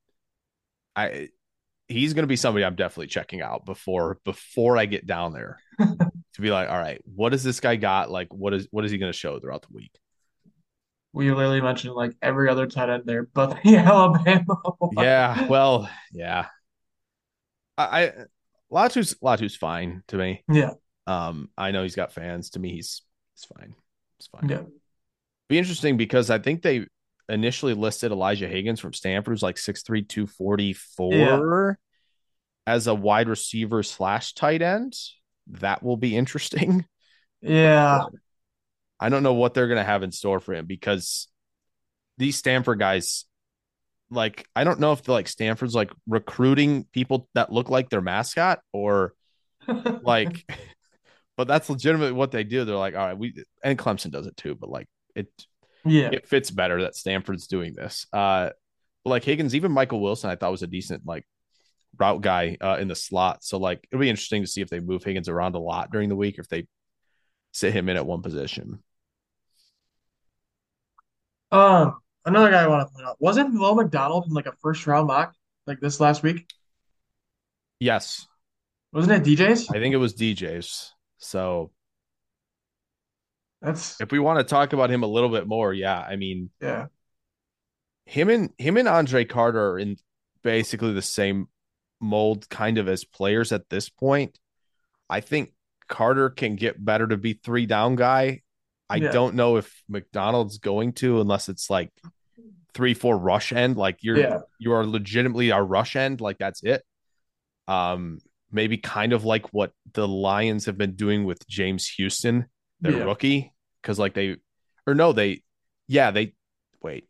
S2: I, he's going to be somebody I'm definitely checking out before, before I get down there to be like, all right, what does this guy got? Like, what is, what is he going to show throughout the week?
S3: We literally mentioned like every other tight end there, but the Alabama.
S2: yeah. Well, yeah. I, I Latu's Latu's fine to me.
S3: Yeah.
S2: Um, I know he's got fans. To me, he's he's fine. It's fine.
S3: Yeah.
S2: Be interesting because I think they initially listed Elijah Higgins from Stanford, who's like six three, two forty-four yeah. as a wide receiver slash tight end. That will be interesting.
S3: Yeah.
S2: I don't know what they're gonna have in store for him because these Stanford guys. Like, I don't know if the, like Stanford's like recruiting people that look like their mascot or like, but that's legitimately what they do. They're like, all right, we, and Clemson does it too, but like it,
S3: yeah,
S2: it fits better that Stanford's doing this. Uh, but like Higgins, even Michael Wilson, I thought was a decent like route guy uh, in the slot. So like, it'll be interesting to see if they move Higgins around a lot during the week, or if they sit him in at one position.
S3: Um, Another guy I want to point out, wasn't Will McDonald in like a first round mock like this last week?
S2: Yes.
S3: Wasn't it D J's?
S2: I think it was D J's. So
S3: That's
S2: if we want to talk about him a little bit more, yeah, I mean,
S3: yeah,
S2: him and him and Andre Carter are in basically the same mold kind of as players at this point. I think Carter can get better to be three down guy. I
S3: yeah,
S2: don't know if McDonald's going to, unless it's like three, four rush end. Like you're
S3: yeah,
S2: you are legitimately our rush end. Like that's it. Um, maybe kind of like what the Lions have been doing with James Houston, their
S3: yeah.
S2: rookie. Because like they or no, they yeah, they wait.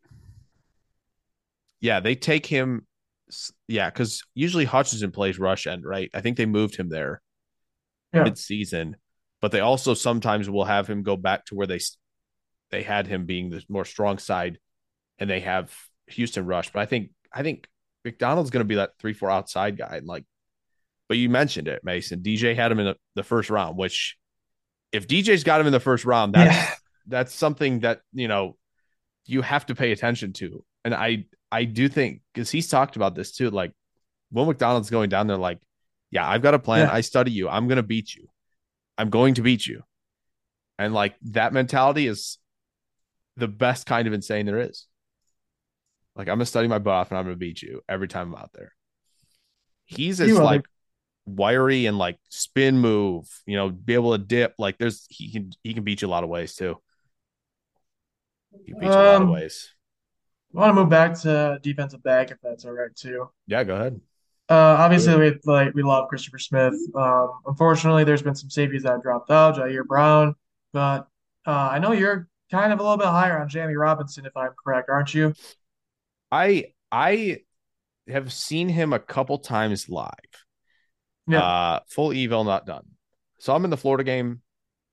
S2: Yeah, they take him. Yeah, because usually Hutchinson plays rush end, right? I think they moved him there
S3: Yeah.
S2: mid-season, but they also sometimes will have him go back to where they they had him being the more strong side, and they have Houston rush. But I think I think McDonald's going to be that three four outside guy, and like, but you mentioned it, Mason. D J had him in the, the first round, which if D J's got him in the first round, that's
S3: Yeah.
S2: that's something that you know you have to pay attention to, and I I do think because he's talked about this too, like Will McDonald's going down there, like, yeah, I've got a plan.
S3: Yeah.
S2: I study you. I'm going to beat you. I'm going to beat you. And like that mentality is the best kind of insane there is. Like I'm going to study my butt off and I'm going to beat you every time I'm out there. He's
S3: He
S2: as
S3: will.
S2: like wiry and like spin move, you know, be able to dip. Like there's, he can, he can beat you a lot of ways too. He can beat you a lot of
S3: Um,
S2: ways.
S3: I want to move back to defensive back if that's all right too.
S2: Yeah, go ahead.
S3: Uh, obviously we like we love Christopher Smith. Um, unfortunately, there's been some safeties that have dropped out, Jair Brown, but uh, I know you're kind of a little bit higher on Jamie Robinson, if I'm correct, aren't you?
S2: I, I have seen him a couple times live.
S3: Yeah,
S2: Uh, full eval not done. So I'm in the Florida game.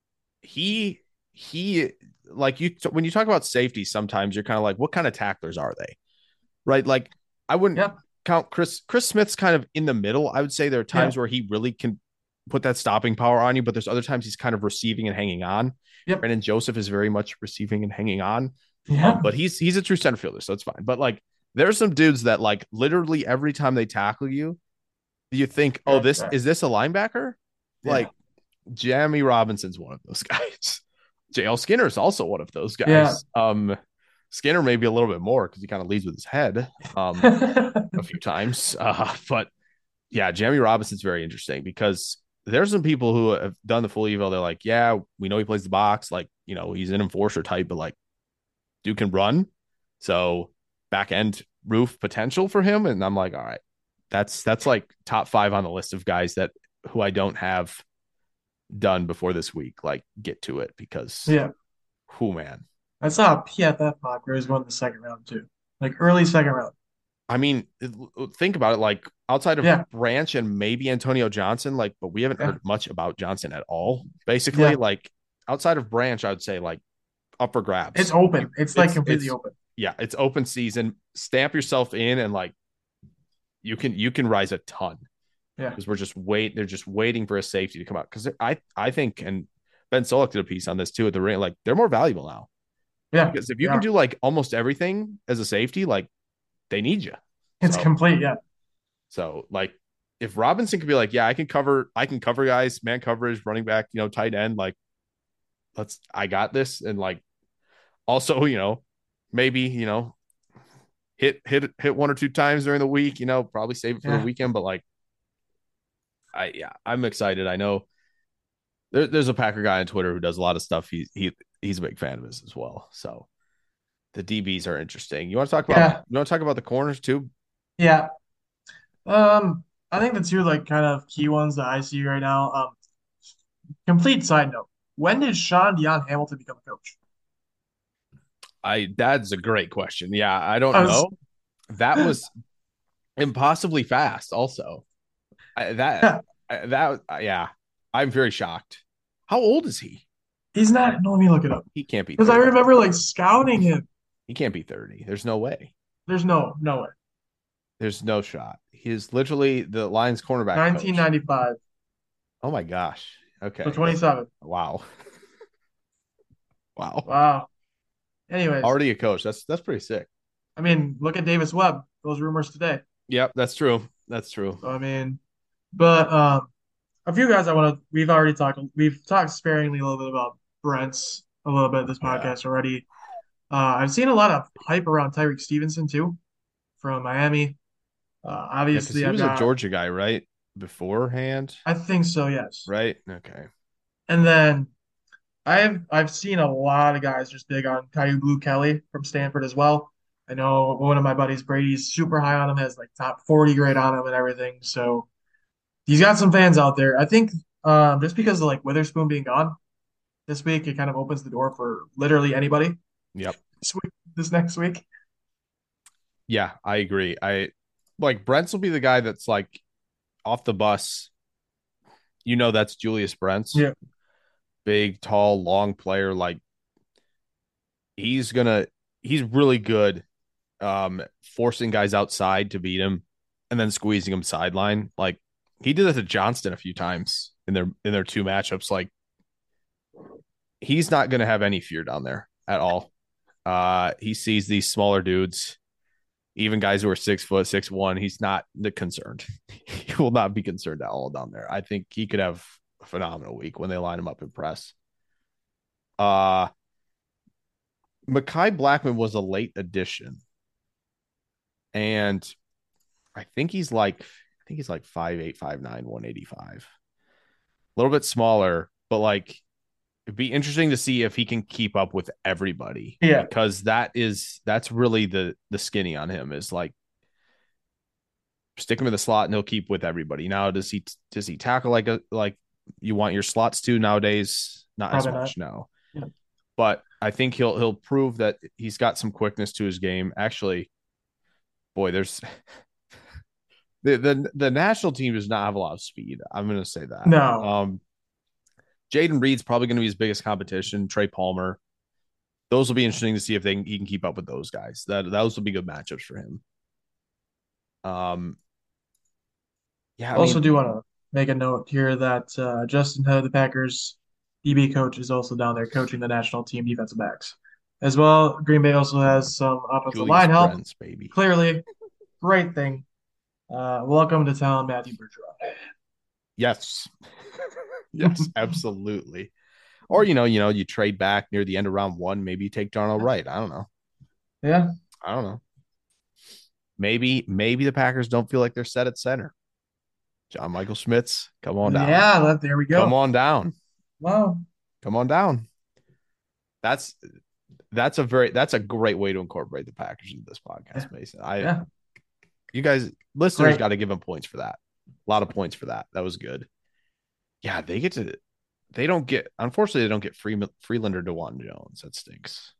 S2: He he like you when you talk about safety, sometimes you're kind of like, what kind of tacklers are they? Right? Like I wouldn't
S3: yeah,
S2: count Chris Chris Smith's kind of in the middle. I would say there are times
S3: yeah,
S2: where he really can put that stopping power on you, but there's other times he's kind of receiving and hanging on.
S3: yep,
S2: Brandon Joseph is very much receiving and hanging on.
S3: yeah,
S2: Um, but he's he's a true center fielder, so it's fine. But like there's some dudes that like literally every time they tackle you, you think, oh,
S3: right,
S2: this
S3: right.
S2: is this a linebacker?
S3: Yeah.
S2: Like Jamie Robinson's one of those guys. J L Skinner is also one of those guys.
S3: Yeah.
S2: Um, Skinner maybe a little bit more because he kind of leads with his head um, a few times. Uh, but yeah, Jamie Robinson's very interesting because there's some people who have done the full eval. They're like, yeah, we know he plays the box. Like, you know, he's an enforcer type, but like, dude can run. So back end roof potential for him. And I'm like, all right, that's that's like top five on the list of guys that who I don't have done before this week. Like, get to it because,
S3: Yeah.
S2: who man.
S3: I saw a P F F mock where he was going the second round too, like early second round.
S2: I mean, think about it. Like outside of
S3: Yeah.
S2: Branch and maybe Antonio Johnson, like, but we haven't
S3: Yeah.
S2: heard much about Johnson at all. Basically,
S3: Yeah.
S2: like outside of Branch, I would say like up for grabs.
S3: It's open. It's like completely
S2: it's-
S3: open.
S2: Yeah, it's open season. Stamp yourself in, and like you can you can rise a ton.
S3: Yeah.
S2: Because we're just wait. They're just waiting for a safety to come out. Because I I think, and Ben Solak did a piece on this too at the ring. Like they're more valuable now.
S3: Yeah.
S2: Because if you
S3: Yeah.
S2: can do like almost everything as a safety, like they need you.
S3: It's
S2: So-
S3: complete. Yeah.
S2: So like if Robinson could be like, yeah, I can cover, I can cover guys, man coverage, running back, you know, tight end, like let's I got this. And like also, you know, maybe, you know, hit hit hit one or two times during the week, you know, probably save it for
S3: Yeah.
S2: the weekend. But like I yeah, I'm excited. I know there, there's a Packer guy on Twitter who does a lot of stuff. He he he's a big fan of his as well. So the D Bs are interesting. You want to talk about
S3: Yeah.
S2: you want to talk about the corners too?
S3: Yeah. Um, I think the two like kind of key ones that I see right now. Um, complete side note: when did Sean Dion Hamilton become a coach?
S2: I that's a great question. Yeah, I don't
S3: I was-
S2: know. That was impossibly fast. Also, I, that I, that yeah, I'm very shocked. How old is he?
S3: He's not. No, let me look it up
S2: He can't be.
S3: because I
S2: thirty.
S3: remember like scouting him.
S2: He can't be thirty. There's no way.
S3: There's no no way.
S2: There's no shot. He's literally the Lions cornerback. coach.
S3: nineteen ninety-five.
S2: Oh my gosh. Okay.
S3: So twenty-seven.
S2: Wow. Wow.
S3: Wow. Anyways,
S2: Already a coach. That's that's pretty sick.
S3: I mean, look at Davis Webb. Those rumors today.
S2: Yep, that's true. That's true.
S3: So I mean, but um, a few guys I want to. We've already talked. We've talked sparingly a little bit about Brent's a little bit this
S2: Yeah.
S3: podcast already. Uh, I've seen a lot of hype around Tyreek Stevenson too, from Miami. Uh,
S2: Yeah, because
S3: obviously,
S2: he
S3: I've
S2: was a
S3: got.
S2: Georgia guy, right? Beforehand,
S3: I think so. Yes.
S2: right? Okay.
S3: And then I've I've seen a lot of guys just big on Caillou Blue Kelly from Stanford as well. I know one of my buddies, Brady's super high on him, has like top forty grade on him and everything. So he's got some fans out there. I think um, just because of like Witherspoon being gone this week, it kind of opens the door for literally anybody
S2: Yep.
S3: this week, this next week.
S2: Yeah, I agree. I like Brents will be the guy that's like off the bus. You know, that's Julius Brents.
S3: Yeah.
S2: Big, tall, long player. Like he's gonna, he's really good, um, forcing guys outside to beat him, and then squeezing him sideline. Like he did that to Johnston a few times in their in their two matchups. Like he's not gonna have any fear down there at all. Uh, he sees these smaller dudes, even guys who are six foot, six one. He's not concerned. He will not be concerned at all down there. I think he could have a phenomenal week when they line him up in press. Uh, Mekhi Blackman was a late addition, and I think he's like, I think he's like five eight, five nine, one eighty-five. A little bit smaller, but like it'd be interesting to see if he can keep up with everybody.
S3: Yeah.
S2: Because that is that's really the the skinny on him is like stick him in the slot and he'll keep with everybody. Now does he does he tackle like a like you want your slots to nowadays? Not
S3: Probably
S2: as much
S3: not.
S2: no.
S3: Yeah.
S2: But I think he'll he'll prove that he's got some quickness to his game. Actually, boy, there's the the the national team does not have a lot of speed. I'm gonna say that.
S3: No.
S2: Um Jaden Reed's probably going to be his biggest competition. Trey Palmer. Those will be interesting to see if they can, he can keep up with those guys. That those will be good matchups for him. Um, yeah. I
S3: also
S2: mean,
S3: do want to make a note here that uh, Justin Hood, the Packers D B coach, is also down there coaching the national team defensive backs. As well, Green Bay also has some offensive
S2: Julius
S3: line help.
S2: Brents, baby.
S3: Clearly, great thing. Uh, welcome to town, Matthew Bergeron.
S2: Yes. Yes, absolutely. Or you know, you know, you trade back near the end of round one. Maybe you take Darnell Wright. I don't know.
S3: Yeah,
S2: I don't know. Maybe, maybe the Packers don't feel like they're set at center. John Michael Schmitz, come on down.
S3: Yeah, that, there we go.
S2: Come on down.
S3: Wow.
S2: Come on down. That's that's a very that's a great way to incorporate the Packers into this podcast,
S3: Yeah.
S2: Mason. I
S3: yeah.
S2: You guys listeners
S3: Great.
S2: got to give them points for that. A lot of points for that. That was good. Yeah, they get to they don't get unfortunately they don't get Free, Freelander DeJuan Jones. That stinks.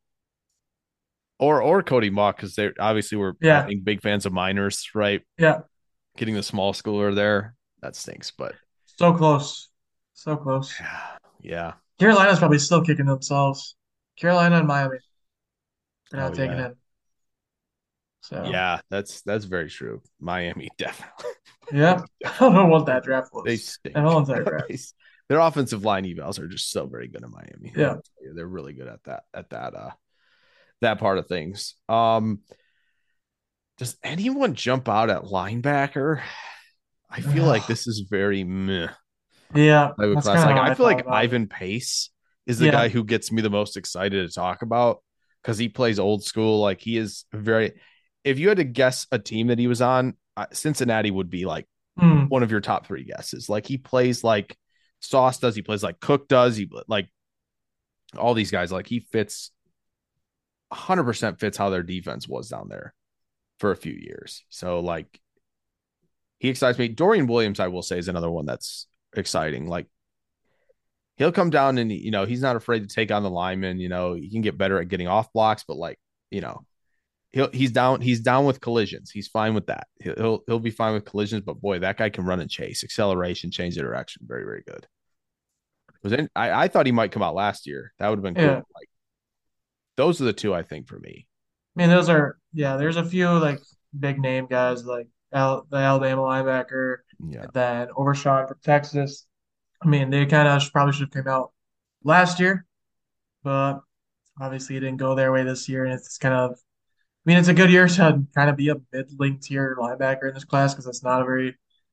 S2: Or or Cody Mock, because they obviously were
S3: Yeah.
S2: I think big fans of Miners, right?
S3: Yeah.
S2: Getting the small schooler there. That stinks, but
S3: So close. So close.
S2: yeah. Yeah.
S3: Carolina's probably still kicking themselves. Carolina and Miami. They're not
S2: Oh,
S3: taking
S2: yeah.
S3: it. So
S2: Yeah, that's that's very true. Miami definitely.
S3: yeah. I don't know what that draft was.
S2: They stink.
S3: I don't know what that draft.
S2: They- Their offensive line evals are just so very good in Miami.
S3: Yeah.
S2: They're really good at that at that uh that part of things. Um does anyone jump out at linebacker? I feel like this is very meh.
S3: Yeah.
S2: Type of
S3: That's
S2: class.
S3: kinda
S2: Like
S3: how
S2: I
S3: I
S2: feel
S3: thought
S2: like
S3: about it.
S2: Ivan Pace is the
S3: Yeah.
S2: guy who gets me the most excited to talk about because he plays old school. Like he is very. If you had to guess a team that he was on, uh, Cincinnati would be like
S3: Hmm.
S2: one of your top three guesses. Like he plays like Sauce does. He plays like Cook does. He like all these guys. Like he fits one hundred percent fits how their defense was down there for a few years. So like he excites me. Dorian Williams, I will say, is another one that's exciting. Like he'll come down and, you know, he's not afraid to take on the lineman. You know, he can get better at getting off blocks, but like, you know, he'll, he's down, he's down with collisions. He's fine with that. He'll, he'll, he'll be fine with collisions, but boy, that guy can run and chase, acceleration, change the direction. Very, very good. Was in, I, I thought he might come out last year. That would have been cool.
S3: Yeah.
S2: Like those are the two, I think, for me.
S3: I mean, those are yeah. There's a few like big name guys like Al, the Alabama linebacker,
S2: Yeah.
S3: and then Overshawn from Texas. I mean, they kind of probably should have come out last year, but obviously it didn't go their way this year, and it's kind of. I mean, it's a good year to kind of be a middling tier linebacker in this class because it's not a very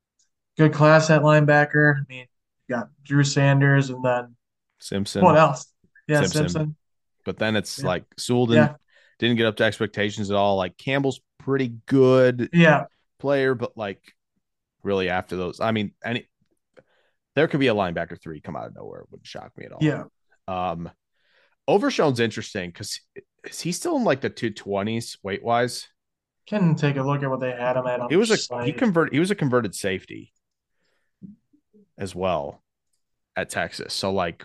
S3: good class at linebacker. I mean, you got Drew Sanders and then
S2: Simpson,
S3: what else? Yeah,
S2: Simpson.
S3: Simpson.
S2: But then it's
S3: Yeah.
S2: like Sewell didn't
S3: Yeah.
S2: didn't get up to expectations at all. Like Campbell's pretty good
S3: Yeah.
S2: player, but like really after those, I mean, any there could be a linebacker three come out of nowhere. It wouldn't shock me at all.
S3: Yeah.
S2: Um, Overshown's interesting because is he still in like the two twenties weight wise?
S3: Can take a look at what they had him at. On
S2: He was a
S3: site.
S2: he convert he was a converted safety as well at Texas. So like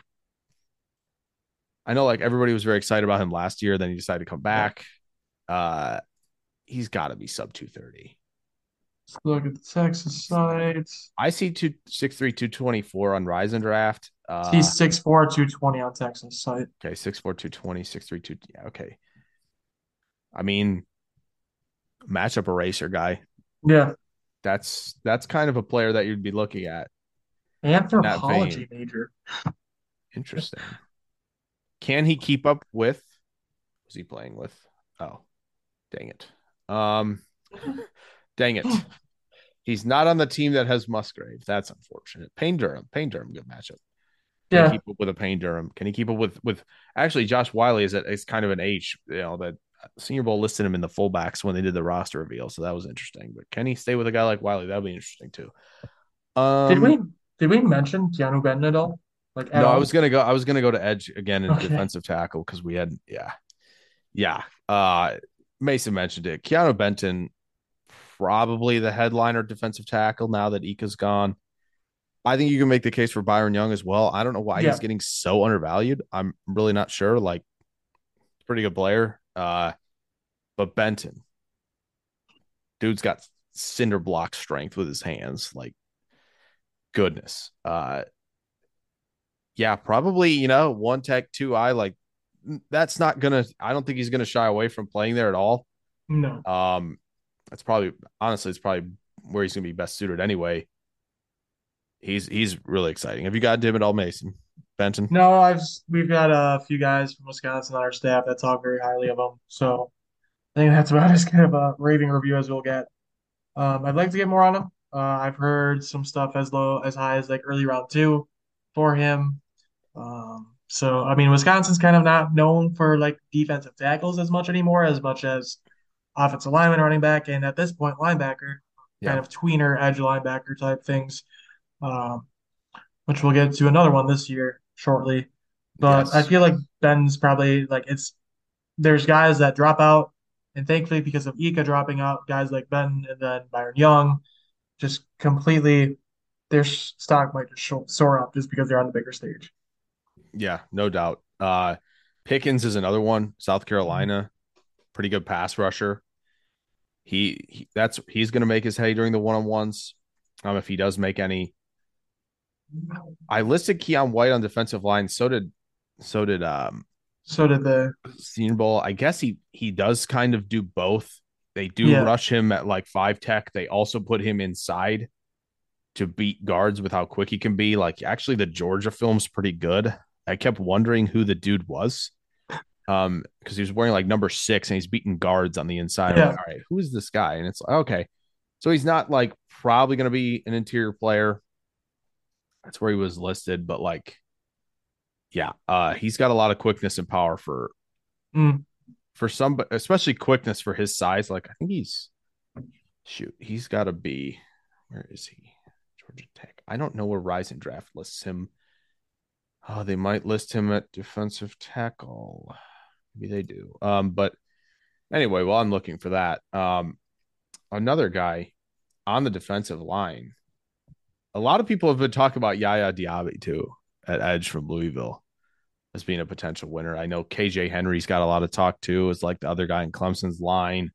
S2: I know like everybody was very excited about him last year, then he decided to come back. Uh he's got to be sub two thirty.
S3: Let's look at the Texas site.
S2: I see two six three two twenty four on Rise and Draft. Uh
S3: He's six four, two twenty on Texas site.
S2: Okay, six four two twenty, six three two. Yeah, okay. I mean, matchup eraser guy.
S3: Yeah.
S2: That's that's kind of a player that you'd be looking at.
S3: Anthropology major.
S2: Interesting. Can he keep up with? Who's he playing with? Oh, dang it. Um, dang it. He's not on the team that has Musgrave. That's unfortunate. Payne Durham. Payne Durham, good matchup. Can
S3: Yeah.
S2: he keep up with a Payne Durham? Can he keep up with with actually Josh Wiley is at is kind of an H, you know, that Senior Bowl listed him in the fullbacks when they did the roster reveal, so that was interesting. But can he stay with a guy like Wiley? That'd be interesting too. Um,
S3: did we did we mention Keanu Benton at all? Like at
S2: no,
S3: all?
S2: I was gonna go. I was gonna go to edge again in
S3: Okay.
S2: defensive tackle because we had yeah, yeah. Uh, Mason mentioned it. Keanu Benton, probably the headliner defensive tackle now that Ika's gone. I think you can make the case for Byron Young as well. I don't know why
S3: Yeah.
S2: he's getting so undervalued. I'm really not sure. Like, pretty good player. Uh, but Benton, dude's got cinder block strength with his hands. Like, goodness. Uh, yeah, probably, you know, one tech, two eye. Like, that's not gonna. I don't think he's gonna shy away from playing there at all.
S3: No.
S2: Um, that's probably honestly, it's probably where he's gonna be best suited anyway. He's he's really exciting. Have you got him at all, Mason? Benton?
S3: No, I've we've got a few guys from Wisconsin on our staff that talk very highly of him. So I think that's about as good of a raving review as we'll get. Um, I'd like to get more on him. Uh, I've heard some stuff as low as high as like early round two for him. Um, so I mean, Wisconsin's kind of not known for like defensive tackles as much anymore, as much as offensive lineman, running back, and at this point, linebacker,
S2: Yeah.
S3: kind of tweener edge linebacker type things. Um, which we'll get to another one this year shortly. But
S2: Yes.
S3: I feel like Ben's probably like it's there's guys that drop out, and thankfully because of Ika dropping out, guys like Ben and then Byron Young just completely their stock might just show, soar up just because they're on the bigger stage.
S2: Yeah, no doubt. Uh, Pickens is another one. South Carolina, pretty good pass rusher. He, he that's he's going to make his hay during the one on ones. Um, if he does make any. I listed Keon White on defensive line. So did, so did um,
S3: So did the
S2: Senior Bowl. I guess he he does kind of do both. They do
S3: Yeah.
S2: rush him at like five tech. They also put him inside to beat guards with how quick he can be. Like actually, the Georgia film's pretty good. I kept wondering who the dude was, um, because he was wearing like number six and he's beating guards on the inside. I'm
S3: Yeah.
S2: like, all right, who is this guy? And it's like, okay, so he's not like probably going to be an interior player. That's where he was listed, but like, yeah, uh, he's got a lot of quickness and power for
S3: mm,
S2: for some, especially quickness for his size. Like I think he's shoot, he's got to be. Where is he? Georgia Tech. I don't know where Rise and Draft lists him. Oh, they might list him at defensive tackle. Maybe they do. Um, but anyway, while I'm looking for that, um, another guy on the defensive line. A lot of people have been talking about Yaya Diaby too at edge from Louisville as being a potential winner. I know K J Henry's got a lot of talk too. Is like the other guy in Clemson's line.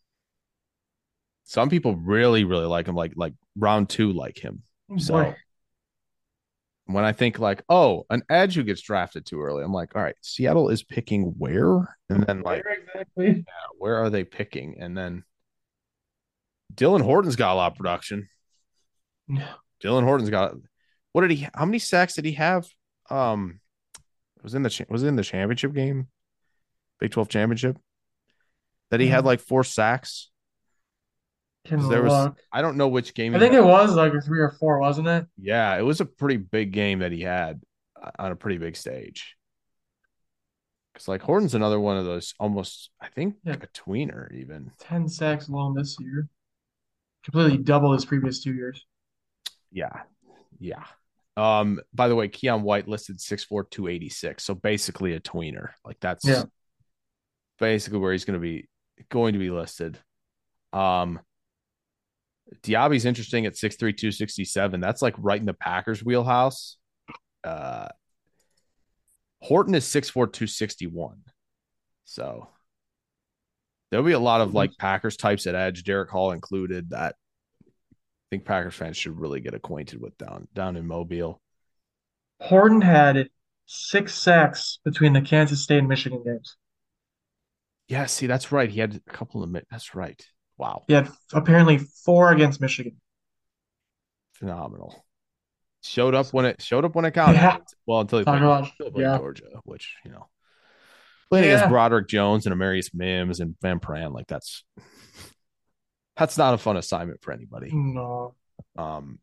S2: Some people really, really like him, like like round two like him. So
S3: boy.
S2: when I think like, oh, an edge who gets drafted too early, I'm like, all right, Seattle is picking where? And then like,
S3: Where exactly?
S2: yeah, where are they picking? And then Dylan Horton's got a lot of production.
S3: Yeah.
S2: Dylan Horton's got what did he? How many sacks did he have? Um, was in the cha- was it in the championship game, Big twelve championship, that he had
S3: Mhm.
S2: like four sacks.
S3: Can
S2: There was,
S3: look.
S2: I don't know which game
S3: I
S2: he
S3: think
S2: had.
S3: it was like a three or four, wasn't it?
S2: Yeah, it was a pretty big game that he had uh, on a pretty big stage. Because like Horton's another one of those almost, I think,
S3: Yeah.
S2: a tweener even.
S3: ten sacks alone this year. Completely double his previous two years.
S2: Yeah, yeah. Um, by the way, Keon White listed six four, two eighty-six, so basically a tweener. Like that's
S3: Yeah.
S2: basically where he's going to be going to be listed. Um, Diaby's interesting at six three, two sixty-seven. That's like right in the Packers wheelhouse. Uh, Horton is six four, two sixty-one. So there'll be a lot of like Packers types at edge, Derek Hall included, that I think Packers fans should really get acquainted with down down in Mobile.
S3: Horton had six sacks between the Kansas State and Michigan games.
S2: Yeah, see, that's right. He had a couple of that's right. Wow.
S3: He had apparently four against Michigan.
S2: Phenomenal. Showed up when it showed up when it counted.
S3: Yeah.
S2: Well, until he
S3: Talk
S2: played,
S3: about-
S2: until he played
S3: yeah.
S2: Georgia, which, you know, playing
S3: Yeah.
S2: against Broderick Jones and Amarius Mims and Van Pran, like that's that's not a fun assignment for anybody.
S3: No.
S2: Um,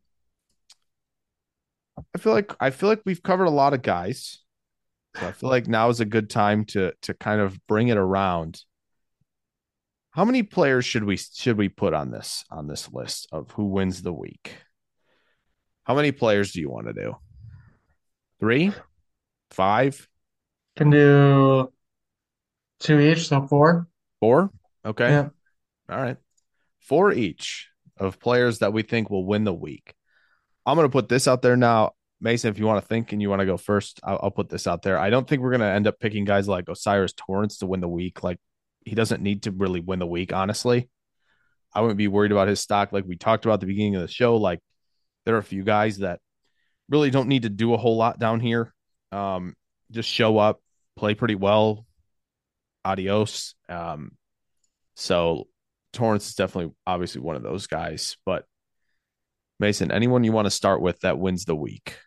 S2: I feel like I feel like we've covered a lot of guys. So I feel like now is a good time to to kind of bring it around. How many players should we should we put on this on this list of who wins the week? How many players do you want to do? Three? Five?
S3: Can do two each, so four.
S2: Four? Okay.
S3: Yeah.
S2: All right. Four each of players that we think will win the week. I'm going to put this out there now. Mason, if you want to think and you want to go first, I'll, I'll put this out there. I don't think we're going to end up picking guys like Osiris Torrance to win the week. Like, he doesn't need to really win the week, honestly. I wouldn't be worried about his stock. Like we talked about at the beginning of the show, like there are a few guys that really don't need to do a whole lot down here. Um, just show up, play pretty well. Adios. Um, so Torrance is definitely obviously one of those guys. But Mason, anyone you want to start with that wins the week?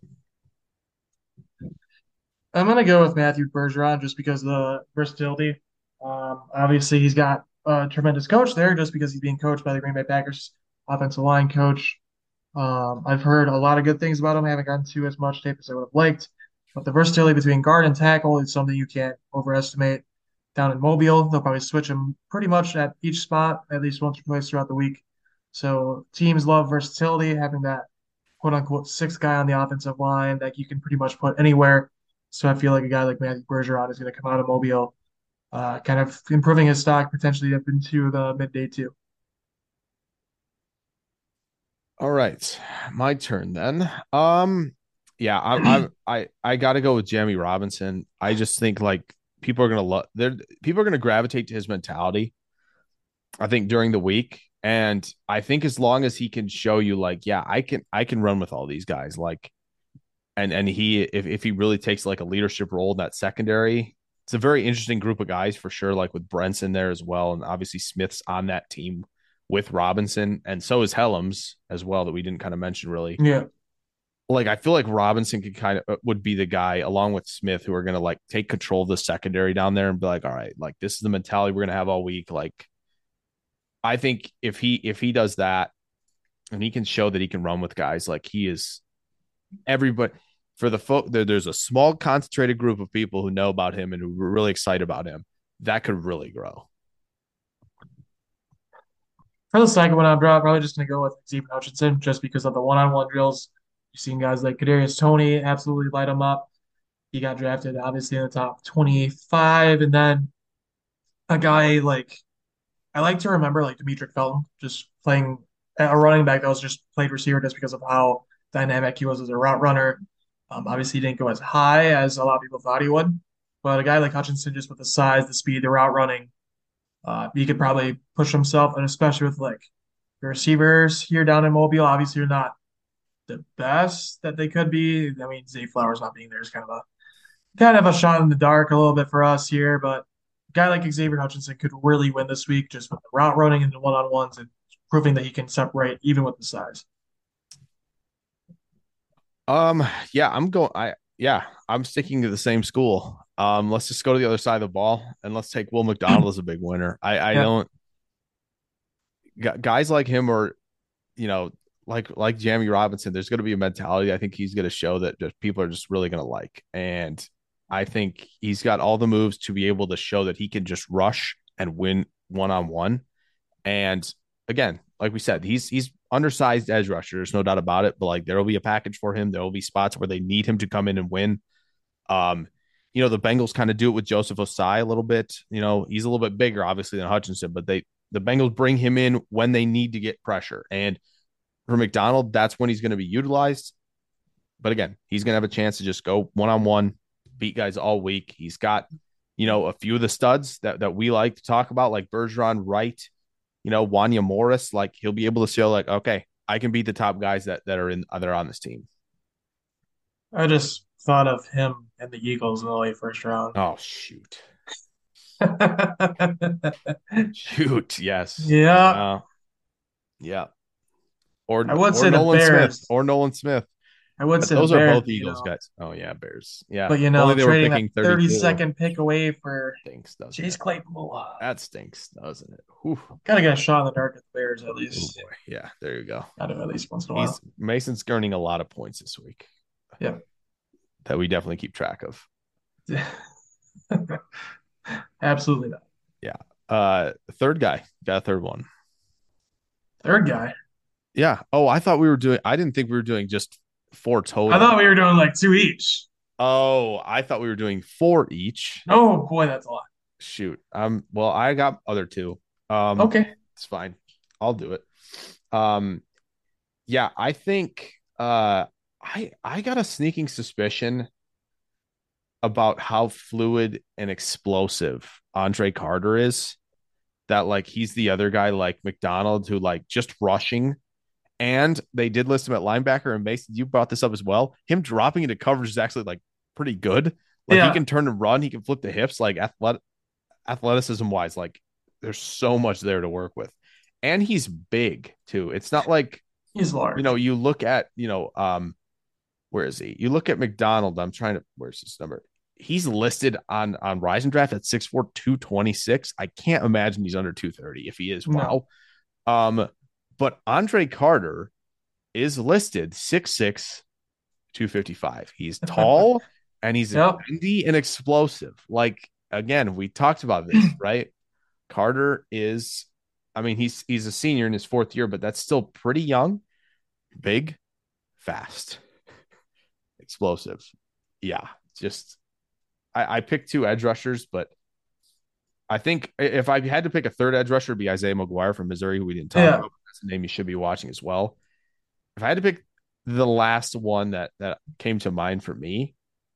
S3: I'm gonna go with Matthew Bergeron just because of the versatility. Um, obviously, he's got a tremendous coach there just because he's being coached by the Green Bay Packers offensive line coach. Um, I've heard a lot of good things about him. I haven't gotten to as much tape as I would have liked, but the versatility between guard and tackle is something you can't overestimate. Down in Mobile, they'll probably switch him pretty much at each spot at least once or twice throughout the week. So teams love versatility, having that quote unquote sixth guy on the offensive line that you can pretty much put anywhere. So I feel like a guy like Matthew Bergeron is going to come out of Mobile, uh, kind of improving his stock potentially up into the midday two.
S2: All right, my turn then. Um, yeah, I I I, I got to go with Jamie Robinson. I just think like people are gonna love. They're people are gonna gravitate to his mentality. I think during the week, and I think as long as he can show you like, yeah, I can I can run with all these guys, like, and and he if if he really takes like a leadership role in that secondary, it's a very interesting group of guys for sure. Like with Brenson there as well, and obviously Smith's on that team with Robinson, and so is Helms as well that we didn't kind of mention really.
S3: Yeah.
S2: Like I feel like Robinson could kind of would be the guy along with Smith who are going to like take control of the secondary down there and be like, all right, like this is the mentality we're going to have all week. Like I think if he if he does that and he can show that he can run with guys, like he is everybody for the folk there, there's a small concentrated group of people who know about him and who are really excited about him. That could really grow.
S3: For the second one, I'm probably just going to go with Xavier Hutchinson just because of the one-on-one drills. You've seen guys like Kadarius Toney absolutely light him up. He got drafted obviously in the top twenty-five, and then a guy like I like to remember like Demetric Felton just playing a running back that was just played receiver just because of how dynamic he was as a route runner. Um, obviously, he didn't go as high as a lot of people thought he would, but a guy like Hutchinson just with the size, the speed, the route running. Uh, he could probably push himself, and especially with like the receivers here down in Mobile, obviously you're not the best that they could be. I mean, Zay Flowers not being there is kind of a kind of a shot in the dark a little bit for us here, but a guy like Xavier Hutchinson could really win this week just with the route running and the one-on-ones and proving that he can separate even with the size.
S2: Um, yeah, I'm going. I yeah, I'm sticking to the same school. Um, let's just go to the other side of the ball and let's take Will McDonald as a big winner. I, I
S3: Yeah.
S2: don't guys like him are, you know, like like Jamie Robinson, there's going to be a mentality I think he's going to show that just people are just really going to like. And I think he's got all the moves to be able to show that he can just rush and win one-on-one. And again, like we said, he's he's undersized edge rusher. There's no doubt about it. But like there will be a package for him. There will be spots where they need him to come in and win. Um, you know, the Bengals kind of do it with Joseph Osai a little bit. You know, he's a little bit bigger, obviously, than Hutchinson, but they the Bengals bring him in when they need to get pressure. And for McDonald, that's when he's going to be utilized. But again, he's going to have a chance to just go one-on-one, beat guys all week. He's got, you know, a few of the studs that, that we like to talk about, like Bergeron, Wright, you know, Wanya Morris. Like he'll be able to show like, okay, I can beat the top guys that, that are in that are on this team.
S3: I just thought of him and the Eagles in the late first round.
S2: Oh, shoot. Shoot, yes.
S3: Yeah.
S2: Uh, yeah. Or
S3: I would
S2: or
S3: say
S2: Nolan
S3: the Bears.
S2: Smith or Nolan Smith.
S3: I would
S2: But
S3: say
S2: those
S3: the
S2: are
S3: Bears,
S2: both
S3: you
S2: Eagles
S3: know.
S2: guys. Oh yeah, Bears. Yeah,
S3: But you know,
S2: Only they were
S3: trading
S2: picking
S3: that thirty
S2: thirty-two.
S3: second pick away for
S2: Stinks, doesn't
S3: Chase
S2: it?
S3: Claypool.
S2: That stinks, doesn't it? Whew.
S3: Gotta get a shot in the dark at the Bears at
S2: Oh,
S3: least.
S2: boy. Yeah, there you go.
S3: Gotta at least once in a while.
S2: He's Mason's earning a lot of points this week.
S3: Yeah.
S2: That we definitely keep track of.
S3: Absolutely not.
S2: Yeah. Uh, third guy got a third one.
S3: Third guy.
S2: Yeah. Oh, I thought we were doing. I didn't think we were doing just four total.
S3: I thought we were doing like two each.
S2: Oh, I thought we were doing four each.
S3: Oh boy, that's a lot.
S2: Shoot. Um. Well, I got other two. Um.
S3: Okay.
S2: It's fine. I'll do it. Um. Yeah, I think. Uh. I I got a sneaking suspicion about how fluid and explosive Andre Carter is. That like he's the other guy like McDonald who like just rushing. And they did list him at linebacker. And Mason, you brought this up as well. Him dropping into coverage is actually like pretty good. Like
S3: Yeah.
S2: he can turn and run. He can flip the hips. Like athletic, athleticism wise, like there's so much there to work with. And he's big too. It's not like,
S3: He's large.
S2: you know, you look at, you know, um, where is he? You look at McDonald. I'm trying to, where's this number? He's listed on, on Rising Draft at six four, two twenty-six. I can't imagine he's under two thirty. If he is, wow.
S3: No.
S2: Um, But Andre Carter is listed six six, two fifty-five. He's tall and he's
S3: Yep.
S2: bendy and explosive. Like, again, we talked about this, right? Carter is, I mean, he's he's a senior in his fourth year, but that's still pretty young, big, fast, explosive. Yeah, just I, I picked two edge rushers, but I think if I had to pick a third edge rusher, it'd be Isaiah McGuire from Missouri, who we didn't talk
S3: Yeah.
S2: about. That's a name you should be watching as well. If I had to pick the last one that that came to mind for me,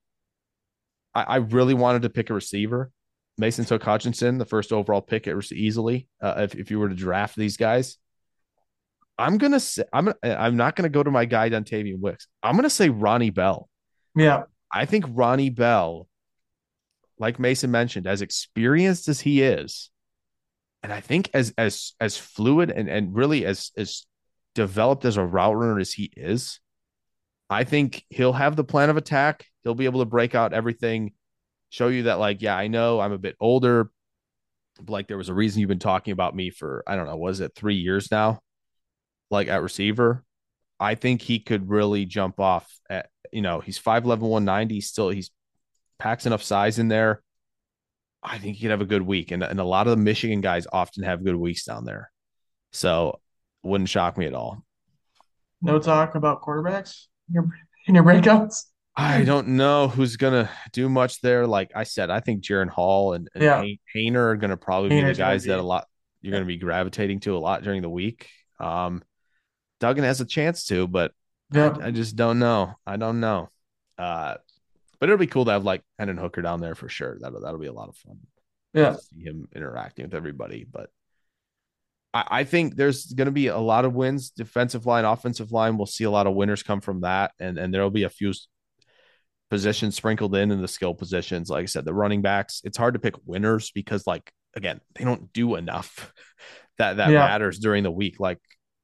S2: I, I really wanted to pick a receiver. Mason took Hutchinson, the first overall pick, at easily. Uh, if if you were to draft these guys, I'm gonna say I'm I'm not gonna go to my guy Dontavian Wicks. I'm gonna say Ronnie Bell.
S3: Yeah.
S2: I think Ronnie Bell, like Mason mentioned, as experienced as he is, and I think as as as fluid and, and really as as developed as a route runner as he is, I think he'll have the plan of attack. He'll be able to break out everything, show you that, like, yeah, I know I'm a bit older. But like there was a reason you've been talking about me for, I don't know, was it three years now? Like at receiver. I think he could really jump off at, you know, he's five eleven, one ninety. Still, he's packs enough size in there. I think he could have a good week. And, and a lot of the Michigan guys often have good weeks down there. So wouldn't shock me at all.
S3: No talk about quarterbacks in your, in your breakouts?
S2: I don't know who's going to do much there. Like I said, I think Jaron Hall and, and
S3: Yeah.
S2: Hayner are going to probably be
S3: Hayner's
S2: the guys
S3: gonna
S2: that
S3: be-
S2: a lot you're going to be gravitating to a lot during the week. Um, Duggan has a chance to, but
S3: Yeah.
S2: I, I just don't know. I don't know. Uh, but it'll be cool to have like Hendon Hooker down there for sure. That'll that'll be a lot of fun.
S3: Yeah.
S2: To see him interacting with everybody. But I, I think there's going to be a lot of wins. Defensive line, offensive line. We'll see a lot of winners come from that, and and there'll be a few positions sprinkled in in the skill positions. Like I said, the running backs. It's hard to pick winners because, like, again, they don't do enough that that
S3: Yeah.
S2: matters during the week. Like.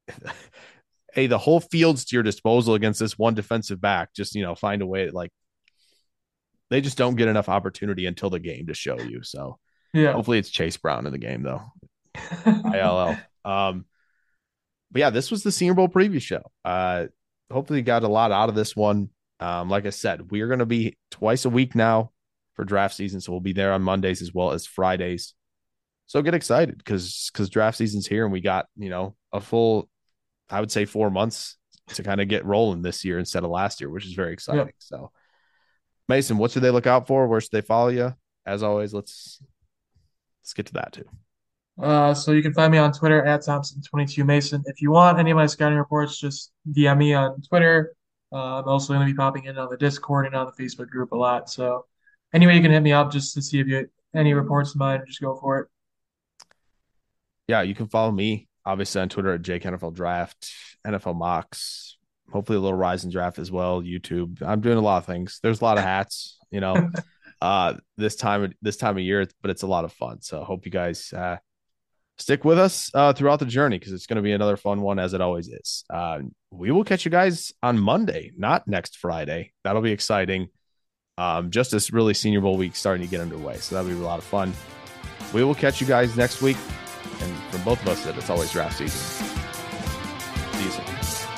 S2: Hey, the whole field's to your disposal against this one defensive back. Just, you know, find a way to, like, they just don't get enough opportunity until the game to show you. So
S3: Yeah.
S2: hopefully it's Chase Brown in the game though. I L L. Um, but yeah, this was the Senior Bowl preview show. Uh, hopefully you got a lot out of this one. Um, like I said, we are going to be twice a week now for draft season. So we'll be there on Mondays as well as Fridays. So get excited because because draft season's here and we got, you know, a full, I would say four months to kind of get rolling this year instead of last year, which is very exciting. Yeah. So Mason, what should they look out for? Where should they follow you? As always, let's let's get to that too.
S3: Uh, so you can find me on Twitter at Thompson twenty-two Mason. If you want any of my scouting reports, just D M me on Twitter. Uh, I'm also going to be popping in on the Discord and on the Facebook group a lot. So anyway, you can hit me up just to see if you have any reports in mind. Just go for it.
S2: Yeah, you can follow me obviously on Twitter at Jake N F L Draft, N F L Mocks, hopefully a little Rising Draft as well. YouTube. I'm doing a lot of things. There's a lot of hats, you know, uh, this time this time of year, but it's a lot of fun. So I hope you guys uh, stick with us uh, throughout the journey because it's going to be another fun one as it always is. Uh, we will catch you guys on Monday, not next Friday. That'll be exciting. Um, just as really Senior Bowl week starting to get underway. So that'll be a lot of fun. We will catch you guys next week. And from both of us, it's always draft season. See you soon.